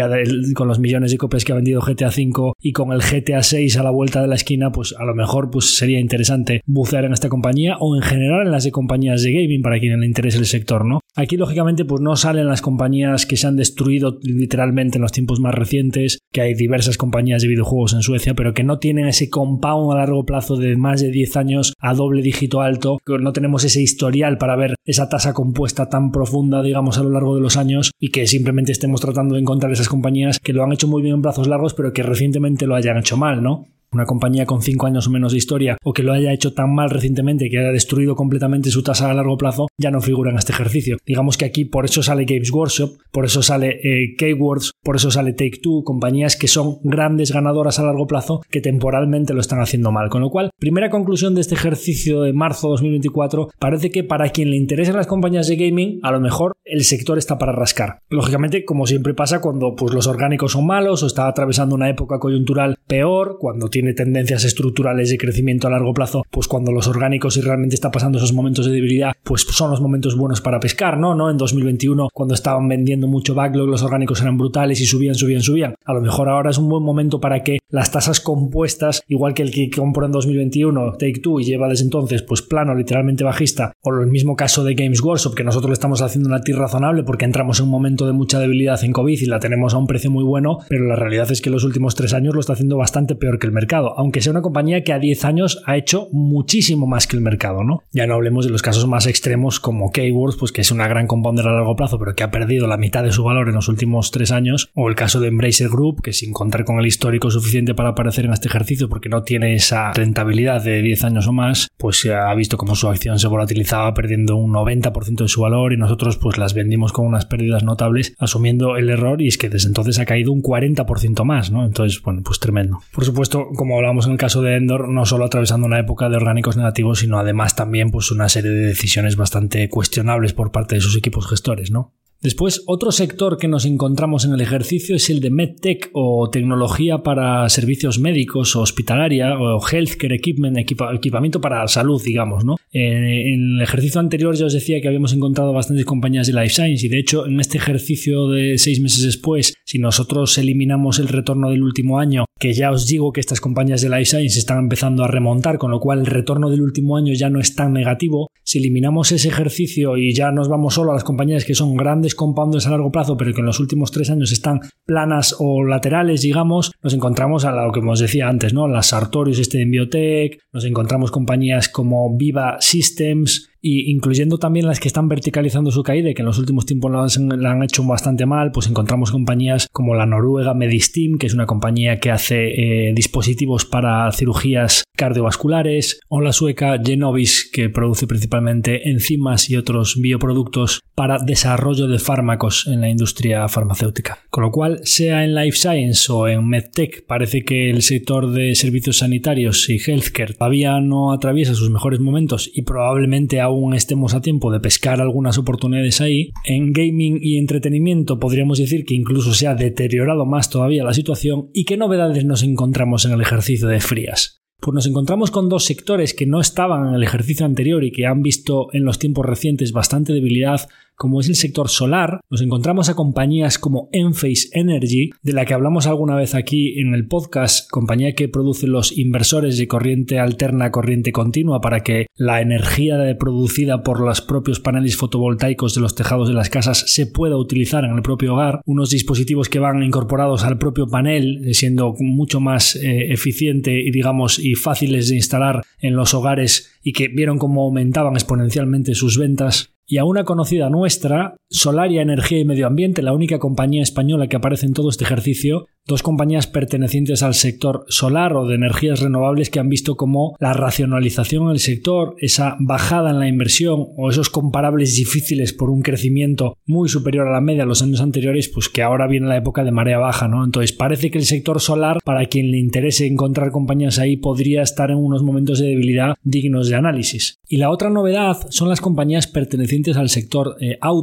con los millones de copias que ha vendido GTA V y con el GTA 6 a la vuelta de la esquina, pues a lo mejor pues sería interesante bucear en esta compañía o en general en las de compañías de gaming para quien le interese el sector, ¿no? Aquí lógicamente pues no salen las compañías que se han destruido literalmente en los tiempos más recientes, que hay diversas compañías de videojuegos en Suecia, pero que no tienen ese compound a largo plazo de más de 10 años a doble dígito alto, que no tenemos ese historial para ver esa tasa compuesta tan profunda, digamos, a lo largo de los años, y que simplemente estemos tratando de encontrar esas compañías que lo han hecho muy bien en plazos largos, pero que recientemente lo hayan hecho mal, ¿no? Una compañía con 5 años o menos de historia o que lo haya hecho tan mal recientemente que haya destruido completamente su tasa a largo plazo ya no figura en este ejercicio. Digamos que aquí por eso sale Games Workshop, por eso sale Keywords, por eso sale Take-Two, compañías que son grandes ganadoras a largo plazo que temporalmente lo están haciendo mal. Con lo cual, primera conclusión de este ejercicio de marzo 2024, parece que para quien le interesen las compañías de gaming, a lo mejor el sector está para rascar. Lógicamente, como siempre pasa cuando pues, los orgánicos son malos o está atravesando una época coyuntural peor, cuando tiene tendencias estructurales de crecimiento a largo plazo, pues cuando los orgánicos y realmente está pasando esos momentos de debilidad, pues son los momentos buenos para pescar, ¿no? En 2021, cuando estaban vendiendo mucho backlog, los orgánicos eran brutales y subían. A lo mejor ahora es un buen momento para que las tasas compuestas, igual que el que compró en 2021 Take-Two y lleva desde entonces pues plano, literalmente bajista, o el mismo caso de Games Workshop, que nosotros le estamos haciendo una TIR razonable porque entramos en un momento de mucha debilidad en COVID y la tenemos a un precio muy bueno, pero la realidad es que los últimos 3 años lo está haciendo bastante peor que el mercado, aunque sea una compañía que a 10 años ha hecho muchísimo más que el mercado, ¿no? Ya no hablemos de los casos más extremos como Keywords, pues que es una gran compounder a largo plazo, pero que ha perdido la mitad de su valor en los últimos 3 años, o el caso de Embracer Group, que sin contar con el histórico suficiente para aparecer en este ejercicio porque no tiene esa rentabilidad de 10 años o más, pues se ha visto como su acción se volatilizaba perdiendo un 90% de su valor y nosotros pues las vendimos con unas pérdidas notables asumiendo el error, y es que desde entonces ha caído un 40% más, ¿no? Entonces, bueno, pues tremendo. Por supuesto, como hablábamos en el caso de Endor, no solo atravesando una época de orgánicos negativos, sino además también pues una serie de decisiones bastante cuestionables por parte de sus equipos gestores, ¿no? Después, otro sector que nos encontramos en el ejercicio es el de MedTech o tecnología para servicios médicos o hospitalaria o healthcare equipment, equipamiento para salud, digamos, ¿no? En el ejercicio anterior ya os decía que habíamos encontrado bastantes compañías de Life Science y de hecho en este ejercicio de 6 meses después, si nosotros eliminamos el retorno del último año, que ya os digo que estas compañías de Life Science están empezando a remontar, con lo cual el retorno del último año ya no es tan negativo. Si eliminamos ese ejercicio y ya nos vamos solo a las compañías que son grandes compounders a largo plazo, pero que en los últimos 3 años están planas o laterales, digamos, nos encontramos a lo que os decía antes, ¿no? Las Sartorius en biotech, nos encontramos compañías como Viva Systems, y incluyendo también las que están verticalizando su caída y que en los últimos tiempos la han hecho bastante mal, pues encontramos compañías como la noruega Medistim, que es una compañía que hace dispositivos para cirugías cardiovasculares, o la sueca Genovis, que produce principalmente enzimas y otros bioproductos para desarrollo de fármacos en la industria farmacéutica. Con lo cual, sea en Life Science o en MedTech, parece que el sector de servicios sanitarios y healthcare todavía no atraviesa sus mejores momentos y probablemente aún estemos a tiempo de pescar algunas oportunidades ahí. En gaming y entretenimiento podríamos decir que incluso se ha deteriorado más todavía la situación. ¿Y qué novedades nos encontramos en el ejercicio de frías? Pues nos encontramos con 2 sectores que no estaban en el ejercicio anterior y que han visto en los tiempos recientes bastante debilidad, como es el sector solar. Nos encontramos a compañías como Enphase Energy, de la que hablamos alguna vez aquí en el podcast, compañía que produce los inversores de corriente alterna, corriente continua, para que la energía producida por los propios paneles fotovoltaicos de los tejados de las casas se pueda utilizar en el propio hogar. Unos dispositivos que van incorporados al propio panel, siendo mucho más eficiente y digamos y fáciles de instalar en los hogares, y que vieron cómo aumentaban exponencialmente sus ventas. Y a una conocida nuestra, Solaria Energía y Medio Ambiente, la única compañía española que aparece en todo este ejercicio, 2 compañías pertenecientes al sector solar o de energías renovables que han visto como la racionalización en el sector, esa bajada en la inversión o esos comparables difíciles por un crecimiento muy superior a la media de los años anteriores, pues que ahora viene la época de marea baja, ¿no? Entonces parece que el sector solar, para quien le interese encontrar compañías ahí, podría estar en unos momentos de debilidad dignos de análisis. Y la otra novedad son las compañías pertenecientes al sector outdoor.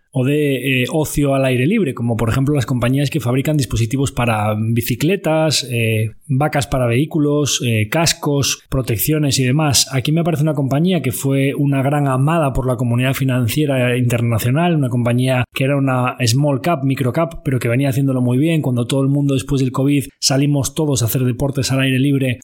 o de ocio al aire libre, como por ejemplo las compañías que fabrican dispositivos para bicicletas, vacas para vehículos, cascos, protecciones y demás. Aquí me aparece una compañía que fue una gran amada por la comunidad financiera internacional, una compañía que era una small cap, micro cap, pero que venía haciéndolo muy bien. Cuando todo el mundo después del COVID salimos todos a hacer deportes al aire libre,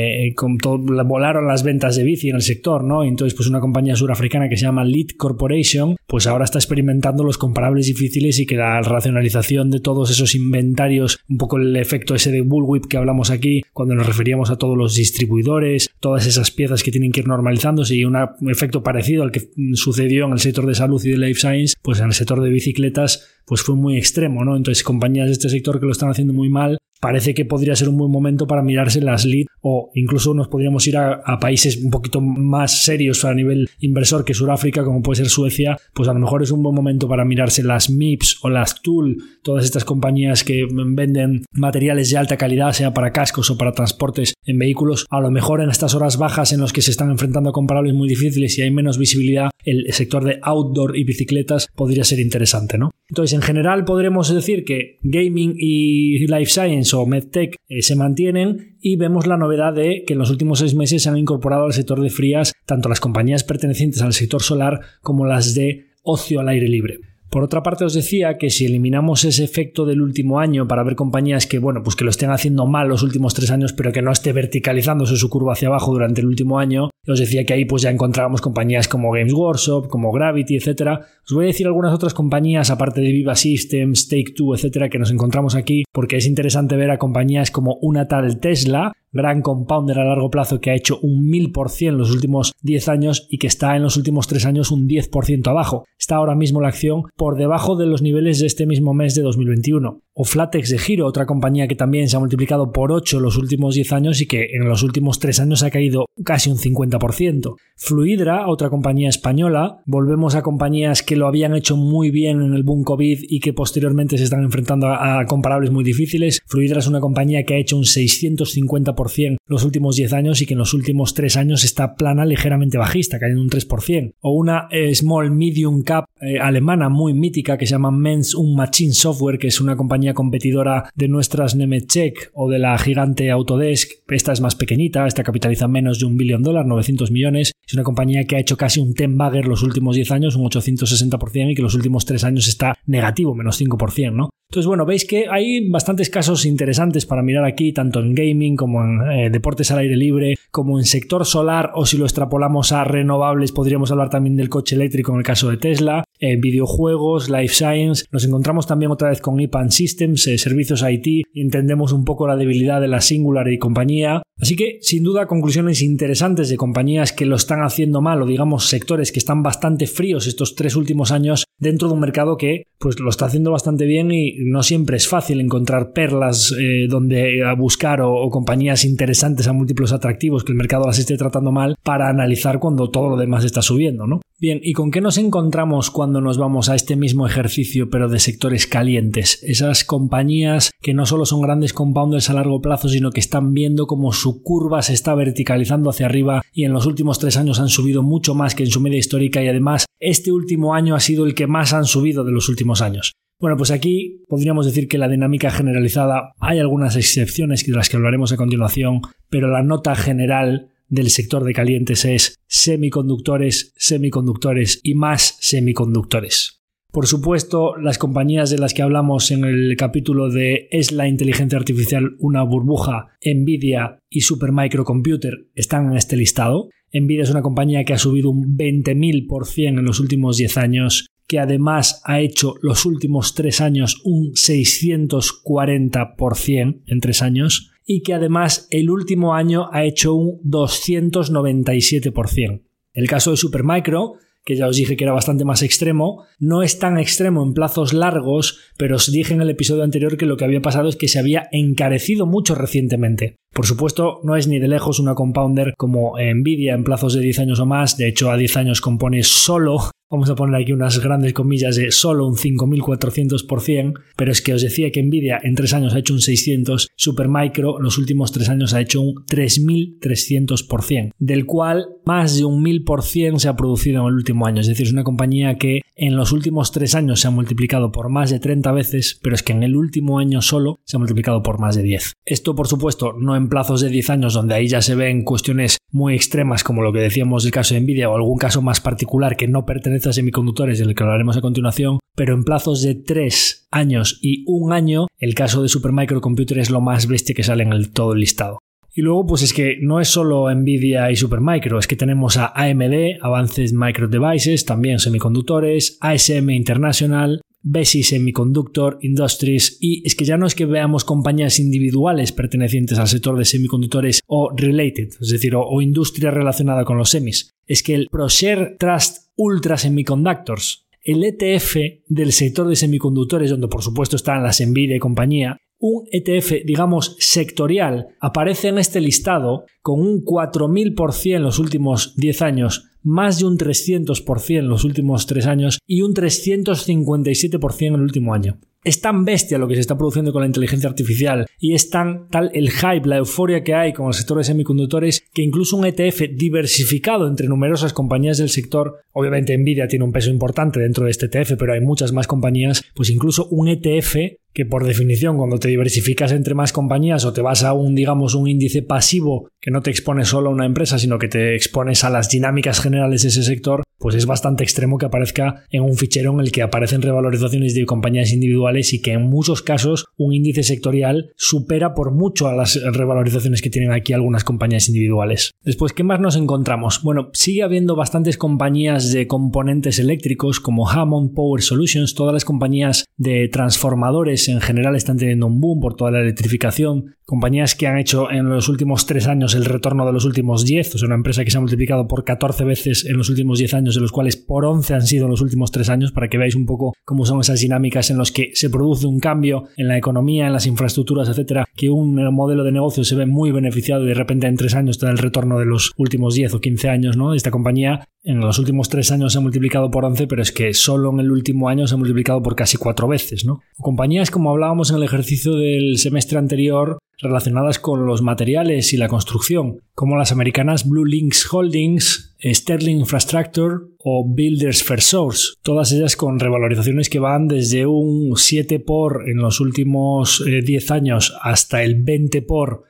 volaron las ventas de bici en el sector, ¿no? Entonces, pues una compañía surafricana que se llama Lead Corporation, pues ahora está experimentando los comparables difíciles y que la racionalización de todos esos inventarios, un poco el efecto ese de bullwhip que hablamos aquí, cuando nos referíamos a todos los distribuidores, todas esas piezas que tienen que ir normalizándose, y un efecto parecido al que sucedió en el sector de salud y de life science, pues en el sector de bicicletas pues fue muy extremo, ¿no? Entonces compañías de este sector que lo están haciendo muy mal, parece que podría ser un buen momento para mirarse las lead, o incluso nos podríamos ir a países un poquito más serios a nivel inversor que Sudáfrica, como puede ser Suecia. Pues a lo mejor es un buen momento para mirarse las MIPS o las TUL, todas estas compañías que venden materiales de alta calidad, sea para cascos o para transportes en vehículos. A lo mejor en estas horas bajas en las que se están enfrentando a comparables muy difíciles y hay menos visibilidad, el sector de outdoor y bicicletas podría ser interesante, ¿no? Entonces, en general podremos decir que gaming y life science o medtech se mantienen, y vemos la novedad de que en los últimos 6 meses se han incorporado al sector de frías tanto las compañías pertenecientes al sector solar como las de ocio al aire libre. Por otra parte, os decía que si eliminamos ese efecto del último año para ver compañías que, bueno, pues que lo estén haciendo mal los últimos 3 años, pero que no esté verticalizándose su curva hacia abajo durante el último año, os decía que ahí pues ya encontrábamos compañías como Games Workshop, como Gravity, etcétera. Os voy a decir algunas otras compañías, aparte de Viva Systems, Take-Two, etcétera, que nos encontramos aquí, porque es interesante ver a compañías como una tal Tesla, gran compounder a largo plazo que ha hecho un 1000% en los últimos 10 años y que está en los últimos 3 años un 10% abajo. Está ahora mismo la acción por debajo de los niveles de este mismo mes de 2021. O Flatex de Giro, otra compañía que también se ha multiplicado por 8 los últimos 10 años y que en los últimos 3 años ha caído casi un 50%. Fluidra, otra compañía española. Volvemos a compañías que lo habían hecho muy bien en el boom COVID y que posteriormente se están enfrentando a comparables muy difíciles. Fluidra es una compañía que ha hecho un 650% los últimos 10 años y que en los últimos 3 años está plana, ligeramente bajista, cayendo un 3%. O una small medium cap alemana muy mítica que se llama Mens und Maschinen Software, que es una compañía competidora de nuestras Nemetschek o de la gigante Autodesk. Esta es más pequeñita, esta capitaliza menos de $1 billón, 900 millones. Es una compañía que ha hecho casi un 10 bagger los últimos 10 años, un 860%, y que los últimos 3 años está negativo, menos 5%, ¿no? Entonces, bueno, veis que hay bastantes casos interesantes para mirar aquí, tanto en gaming como en deportes al aire libre, como en sector solar, o si lo extrapolamos a renovables, podríamos hablar también del coche eléctrico en el caso de Tesla, videojuegos, life science. Nos encontramos también otra vez con EPAM Systems, servicios IT, y entendemos un poco la debilidad de la Singular y compañía. Así que, sin duda, conclusiones interesantes de compañías que lo están haciendo mal, o digamos sectores que están bastante fríos estos 3 últimos años dentro de un mercado que pues lo está haciendo bastante bien, y no siempre es fácil encontrar perlas donde buscar o compañías interesantes a múltiplos atractivos que el mercado las esté tratando mal para analizar cuando todo lo demás está subiendo, ¿no? Bien, ¿y con qué nos encontramos cuando nos vamos a este mismo ejercicio pero de sectores calientes? Esas compañías que no solo son grandes compounders a largo plazo, sino que están viendo cómo su curva se está verticalizando hacia arriba y en los últimos 3 años han subido mucho más que en su media histórica, y además este último año ha sido el que más han subido de los últimos años. Bueno, pues aquí podríamos decir que la dinámica generalizada, hay algunas excepciones de las que hablaremos a continuación, pero la nota general del sector de calientes es semiconductores, semiconductores y más semiconductores. Por supuesto, las compañías de las que hablamos en el capítulo de ¿es la inteligencia artificial una burbuja? Nvidia y Supermicrocomputer están en este listado. Nvidia es una compañía que ha subido un 20.000% en los últimos 10 años, que además ha hecho los últimos 3 años un 640% en 3 años, y que además el último año ha hecho un 297%. El caso de Supermicro, que ya os dije que era bastante más extremo, no es tan extremo en plazos largos, pero os dije en el episodio anterior que lo que había pasado es que se había encarecido mucho recientemente. Por supuesto, no es ni de lejos una compounder como Nvidia en plazos de 10 años o más. De hecho, a 10 años compone solo, vamos a poner aquí unas grandes comillas, de solo un 5.400%, pero es que os decía que Nvidia en 3 años ha hecho un 600%, Supermicro en los últimos 3 años ha hecho un 3.300%, del cual más de un 1.000% se ha producido en el último año. Es decir, es una compañía que en los últimos 3 años se ha multiplicado por más de 30 veces, pero es que en el último año solo se ha multiplicado por más de 10. Esto, por supuesto, no en plazos de 10 años, donde ahí ya se ven cuestiones muy extremas, como lo que decíamos del caso de Nvidia, o algún caso más particular que no pertenece a semiconductores, del que hablaremos a continuación, pero en plazos de 3 años y 1 año, el caso de Supermicro Computer es lo más bestia que sale en todo el listado. Y luego, pues es que no es solo Nvidia y Supermicro, es que tenemos a AMD, Advanced Micro Devices, también semiconductores, ASM International, Besi Semiconductor Industries, y es que ya no es que veamos compañías individuales pertenecientes al sector de semiconductores o related, es decir, o industria relacionada con los semis, es que el ProShare Trust Ultra Semiconductors, el ETF del sector de semiconductores, donde por supuesto están las Nvidia y compañía, un ETF, digamos, sectorial, aparece en este listado con un 4.000% en los últimos 10 años, más de un 300% en los últimos 3 años y un 357% en el último año. Es tan bestia lo que se está produciendo con la inteligencia artificial y es tan tal el hype, la euforia que hay con el sector de semiconductores, que incluso un ETF diversificado entre numerosas compañías del sector, obviamente Nvidia tiene un peso importante dentro de este ETF, pero hay muchas más compañías, pues incluso un ETF que por definición cuando te diversificas entre más compañías o te vas a un índice pasivo que no te expone solo a una empresa, sino que te expones a las dinámicas generales de ese sector, pues es bastante extremo que aparezca en un fichero en el que aparecen revalorizaciones de compañías individuales y que en muchos casos un índice sectorial supera por mucho a las revalorizaciones que tienen aquí algunas compañías individuales. Después, ¿qué más nos encontramos? Bueno, sigue habiendo bastantes compañías de componentes eléctricos como Hammond Power Solutions, todas las compañías de transformadores en general están teniendo un boom por toda la electrificación, compañías que han hecho en los últimos 3 años el retorno de los últimos 10, o sea, una empresa que se ha multiplicado por 14 veces en los últimos 10 años, de los cuales por 11 han sido en los últimos 3 años, para que veáis un poco cómo son esas dinámicas en las que se produce un cambio en la economía, en las infraestructuras, etcétera, que un modelo de negocio se ve muy beneficiado y de repente en 3 años te da el retorno de los últimos 10 o 15 años, ¿no? Esta compañía en los últimos 3 años se ha multiplicado por 11, pero es que solo en el último año se ha multiplicado por casi 4 veces, ¿no? Compañías, como hablábamos en el ejercicio del semestre anterior, relacionadas con los materiales y la construcción, como las americanas Blue Links Holdings, Sterling Infrastructure o Builders First Source, todas ellas con revalorizaciones que van desde un 7 por en los últimos 10 años hasta el 20 por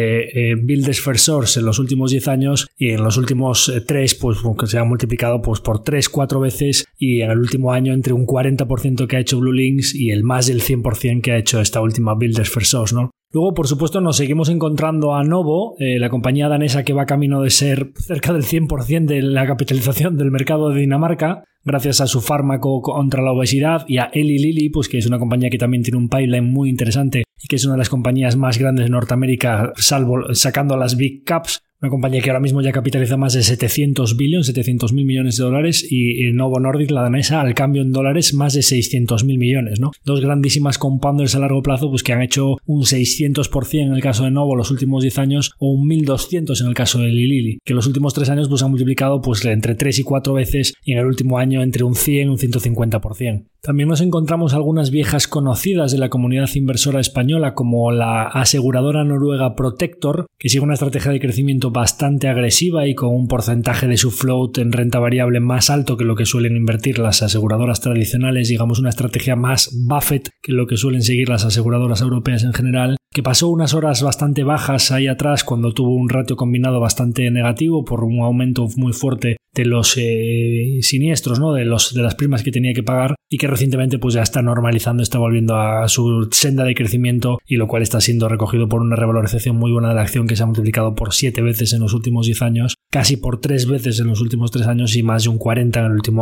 de Builders First Source en los últimos 10 años, y en los últimos 3 pues se han multiplicado pues por 3-4 veces, y en el último año entre un 40% que ha hecho Blue Links y el más del 100% que ha hecho esta última Builders First Source, ¿no? Luego, por supuesto, nos seguimos encontrando a Novo, la compañía danesa que va camino de ser cerca del 100% de la capitalización del mercado de Dinamarca, gracias a su fármaco contra la obesidad, y a Eli Lilly, pues que es una compañía que también tiene un pipeline muy interesante y que es una de las compañías más grandes de Norteamérica, sacando a las Big Caps. Una compañía que ahora mismo ya capitaliza más de 700.000 millones de dólares, y Novo Nordisk, la danesa, al cambio en dólares más de 600.000 millones, ¿no? Dos grandísimas compounders a largo plazo, pues que han hecho un 600% en el caso de Novo los últimos 10 años, o un 1.200 en el caso de Lilly, que los últimos 3 años pues han multiplicado pues entre 3 y 4 veces, y en el último año entre un 100 y un 150%. También nos encontramos algunas viejas conocidas de la comunidad inversora española, como la aseguradora noruega Protector, que sigue una estrategia de crecimiento bastante agresiva y con un porcentaje de su float en renta variable más alto que lo que suelen invertir las aseguradoras tradicionales, digamos una estrategia más Buffett que lo que suelen seguir las aseguradoras europeas en general, que pasó unas horas bastante bajas ahí atrás cuando tuvo un ratio combinado bastante negativo por un aumento muy fuerte de los siniestros, ¿no? de las primas que tenía que pagar, y que recientemente pues ya está normalizando, está volviendo a su senda de crecimiento, y lo cual está siendo recogido por una revalorización muy buena de la acción, que se ha multiplicado por 7 veces en los últimos 10 años, casi por 3 veces en los últimos 3 años y más de un 40 en el último año.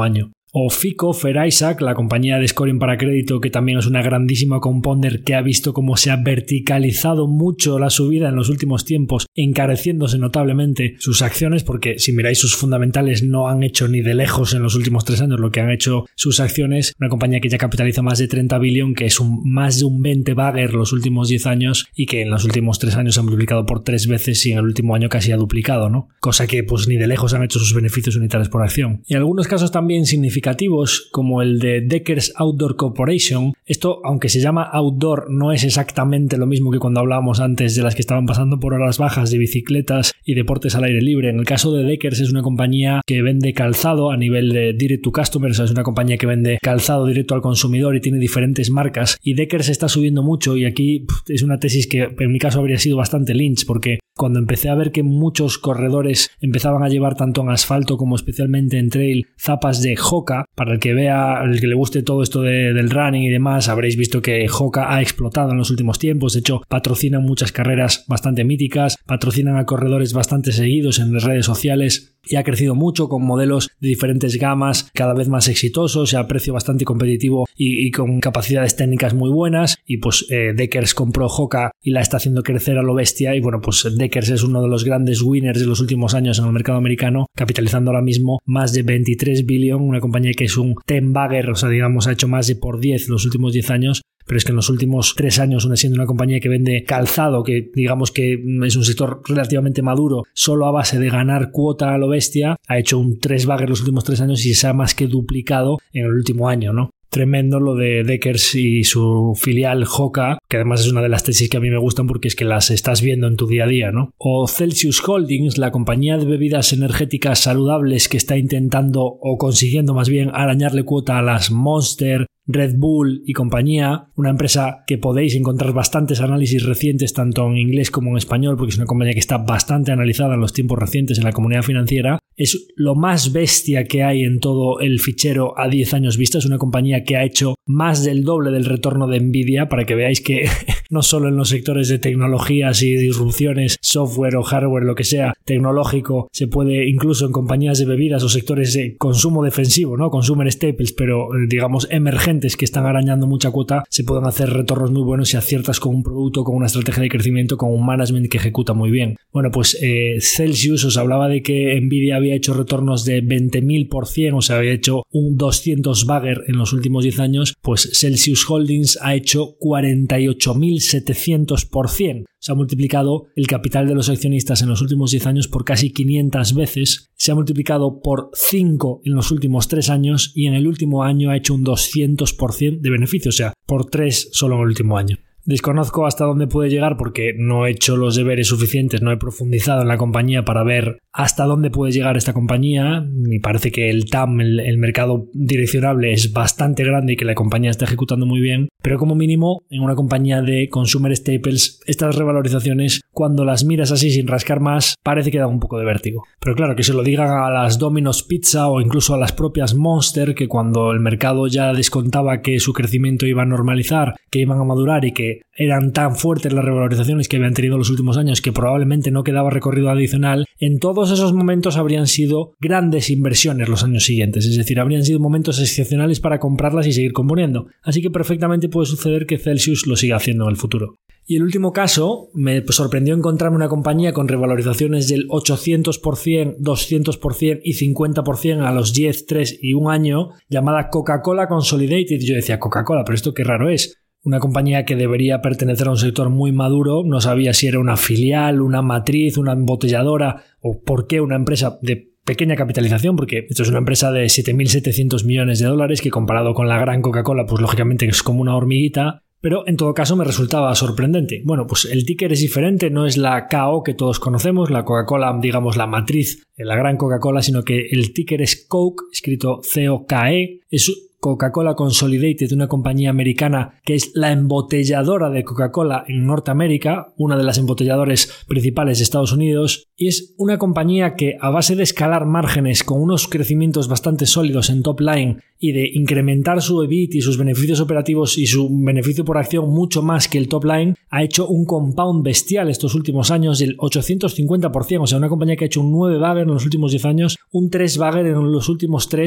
O FICO, Fair Isaac, la compañía de scoring para crédito, que también es una grandísima compounder que ha visto cómo se ha verticalizado mucho la subida en los últimos tiempos, encareciéndose notablemente sus acciones, porque si miráis sus fundamentales no han hecho ni de lejos en los últimos 3 años lo que han hecho sus acciones. Una compañía que ya capitaliza más de 30 billion, que es más de un 20 bagger los últimos 10 años y que en los últimos 3 años se ha multiplicado por 3 veces y en el último año casi ha duplicado, ¿no? Cosa que pues ni de lejos han hecho sus beneficios unitarios por acción. Y algunos casos también significativos como el de Deckers Outdoor Corporation. Esto, aunque se llama outdoor, no es exactamente lo mismo que cuando hablábamos antes de las que estaban pasando por horas bajas de bicicletas y deportes al aire libre. En el caso de Deckers es una compañía que vende calzado a nivel de direct to customer, o sea, es una compañía que vende calzado directo al consumidor y tiene diferentes marcas, y Deckers está subiendo mucho, y aquí es una tesis que en mi caso habría sido bastante lynch, porque cuando empecé a ver que muchos corredores empezaban a llevar tanto en asfalto como especialmente en trail zapas de Hoka, para el que vea, el que le guste todo esto del running y demás, habréis visto que Hoka ha explotado en los últimos tiempos. De hecho, patrocinan muchas carreras bastante míticas, patrocinan a corredores bastante seguidos en las redes sociales y ha crecido mucho con modelos de diferentes gamas cada vez más exitosos, a precio bastante competitivo y con capacidades técnicas muy buenas. Y pues Deckers compró Hoka y la está haciendo crecer a lo bestia, y bueno, pues Deckers es uno de los grandes winners de los últimos años en el mercado americano, capitalizando ahora mismo más de 23 billion, una compañía que es un 10 bagger, o sea, digamos, ha hecho más de por 10 los últimos 10 años. Pero es que en los últimos 3 años, siendo una compañía que vende calzado, que digamos que es un sector relativamente maduro, solo a base de ganar cuota a lo bestia, ha hecho un 3 bagger los últimos 3 años y se ha más que duplicado en el último año, ¿no? Tremendo lo de Deckers y su filial Hoka, que además es una de las tesis que a mí me gustan porque es que las estás viendo en tu día a día, ¿no? O Celsius Holdings, la compañía de bebidas energéticas saludables que está intentando, o consiguiendo más bien, arañarle cuota a las Monster, Red Bull y compañía, una empresa que podéis encontrar bastantes análisis recientes tanto en inglés como en español, porque es una compañía que está bastante analizada en los tiempos recientes en la comunidad financiera. Es lo más bestia que hay en todo el fichero a 10 años vista. Es una compañía que ha hecho más del doble del retorno de Nvidia, para que veáis que no solo en los sectores de tecnologías y disrupciones, software o hardware, lo que sea tecnológico, se puede, incluso en compañías de bebidas o sectores de consumo defensivo, ¿no? Consumer staples, pero digamos emergentes, que están arañando mucha cuota, se pueden hacer retornos muy buenos si aciertas con un producto, con una estrategia de crecimiento, con un management que ejecuta muy bien. Bueno, pues Celsius, os hablaba de que Nvidia había hecho retornos de 20.000%, o sea, había hecho un 200 bagger en los últimos 10 años, pues Celsius Holdings ha hecho 48.700%. Se ha multiplicado el capital de los accionistas en los últimos 10 años por casi 500 veces, se ha multiplicado por 5 en los últimos 3 años y en el último año ha hecho un 200% de beneficio, o sea, por 3 solo en el último año. Desconozco hasta dónde puede llegar porque no he hecho los deberes suficientes, no he profundizado en la compañía para ver hasta dónde puede llegar esta compañía. Me parece que el TAM, el mercado direccionable, es bastante grande y que la compañía está ejecutando muy bien, pero como mínimo en una compañía de consumer staples, estas revalorizaciones, cuando las miras así sin rascar más, parece que da un poco de vértigo. Pero claro, que se lo digan a las Domino's Pizza o incluso a las propias Monster, que cuando el mercado ya descontaba que su crecimiento iba a normalizar, que iban a madurar y que eran tan fuertes las revalorizaciones que habían tenido los últimos años que probablemente no quedaba recorrido adicional, en todos esos momentos habrían sido grandes inversiones los años siguientes, es decir, habrían sido momentos excepcionales para comprarlas y seguir componiendo. Así que perfectamente puede suceder que Celsius lo siga haciendo en el futuro. Y el último caso, me sorprendió encontrarme una compañía con revalorizaciones del 800%, 200% y 50% a los 10, 3 y 1 año, llamada Coca-Cola Consolidated. Yo decía, Coca-Cola, pero esto qué raro es. Una compañía que debería pertenecer a un sector muy maduro, no sabía si era una filial, una matriz, una embotelladora o por qué una empresa de pequeña capitalización, porque esto es una empresa de 7.700 millones de dólares que comparado con la gran Coca-Cola, pues lógicamente es como una hormiguita. Pero en todo caso me resultaba sorprendente. Bueno, pues el ticker es diferente, no es la KO que todos conocemos, la Coca-Cola, digamos la matriz, la gran Coca-Cola, sino que el ticker es Coke, escrito C-O-K-E, es Coca-Cola Consolidated, una compañía americana que es la embotelladora de Coca-Cola en Norteamérica, una de las embotelladores principales de Estados Unidos, y es una compañía que a base de escalar márgenes con unos crecimientos bastante sólidos en top line y de incrementar su EBIT y sus beneficios operativos y su beneficio por acción mucho más que el top line, ha hecho un compound bestial estos últimos años del 850%, o sea, una compañía que ha hecho un 9 bagger en los últimos 10 años, un 3 bagger en los últimos 3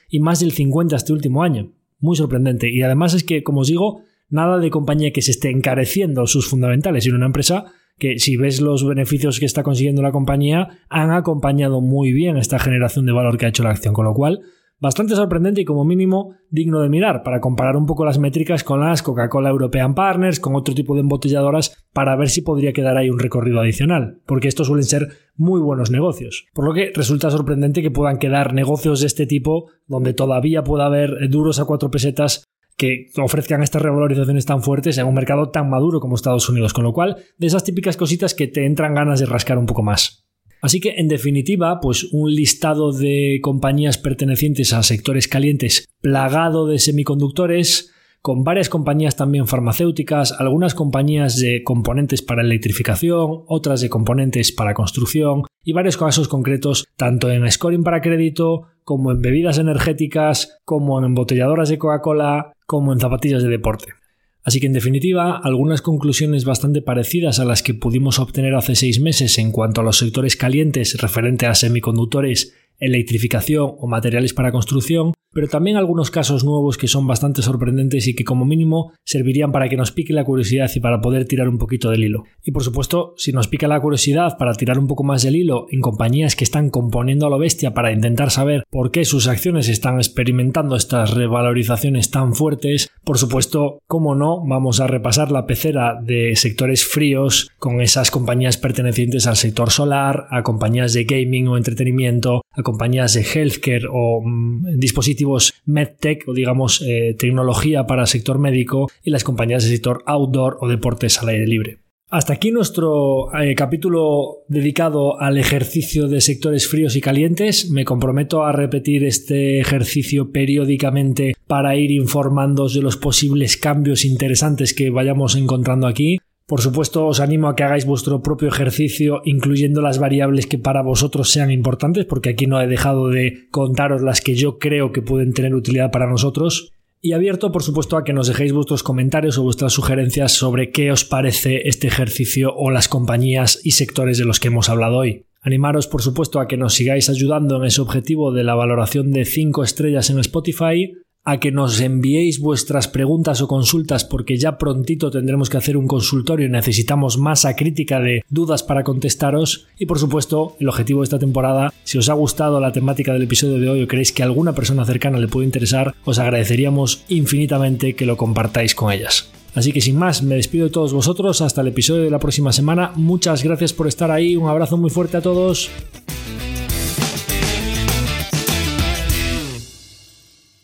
y más del 50% este último año. Muy sorprendente. Y además es que, como os digo, nada de compañía que se esté encareciendo sus fundamentales, sino una empresa que, si ves los beneficios que está consiguiendo la compañía, han acompañado muy bien esta generación de valor que ha hecho la acción, con lo cual bastante sorprendente y como mínimo digno de mirar para comparar un poco las métricas con las Coca-Cola European Partners, con otro tipo de embotelladoras, para ver si podría quedar ahí un recorrido adicional, porque estos suelen ser muy buenos negocios. Por lo que resulta sorprendente que puedan quedar negocios de este tipo donde todavía pueda haber duros a 4 pesetas que ofrezcan estas revalorizaciones tan fuertes en un mercado tan maduro como Estados Unidos, con lo cual de esas típicas cositas que te entran ganas de rascar un poco más. Así que, en definitiva, pues un listado de compañías pertenecientes a sectores calientes plagado de semiconductores, con varias compañías también farmacéuticas, algunas compañías de componentes para electrificación, otras de componentes para construcción y varios casos concretos tanto en scoring para crédito, como en bebidas energéticas, como en embotelladoras de Coca-Cola, como en zapatillas de deporte. Así que, en definitiva, algunas conclusiones bastante parecidas a las que pudimos obtener hace 6 meses en cuanto a los sectores calientes referente a semiconductores, electrificación o materiales para construcción, pero también algunos casos nuevos que son bastante sorprendentes y que como mínimo servirían para que nos pique la curiosidad y para poder tirar un poquito del hilo. Y por supuesto, si nos pica la curiosidad para tirar un poco más del hilo en compañías que están componiendo a lo bestia para intentar saber por qué sus acciones están experimentando estas revalorizaciones tan fuertes, por supuesto, cómo no, vamos a repasar la pecera de sectores fríos con esas compañías pertenecientes al sector solar, a compañías de gaming o entretenimiento, a compañías de healthcare o dispositivos medtech o digamos tecnología para el sector médico y las compañías del sector outdoor o deportes al aire libre. Hasta aquí nuestro capítulo dedicado al ejercicio de sectores fríos y calientes. Me comprometo a repetir este ejercicio periódicamente para ir informándoos de los posibles cambios interesantes que vayamos encontrando aquí. Por supuesto, os animo a que hagáis vuestro propio ejercicio, incluyendo las variables que para vosotros sean importantes, porque aquí no he dejado de contaros las que yo creo que pueden tener utilidad para nosotros. Y abierto, por supuesto, a que nos dejéis vuestros comentarios o vuestras sugerencias sobre qué os parece este ejercicio o las compañías y sectores de los que hemos hablado hoy. Animaros, por supuesto, a que nos sigáis ayudando en ese objetivo de la valoración de 5 estrellas en Spotify, a que nos enviéis vuestras preguntas o consultas, porque ya prontito tendremos que hacer un consultorio y necesitamos masa crítica de dudas para contestaros. Y por supuesto, el objetivo de esta temporada, si os ha gustado la temática del episodio de hoy o creéis que a alguna persona cercana le puede interesar, os agradeceríamos infinitamente que lo compartáis con ellas. Así que sin más, me despido de todos vosotros hasta el episodio de la próxima semana. Muchas gracias por estar ahí, un abrazo muy fuerte a todos.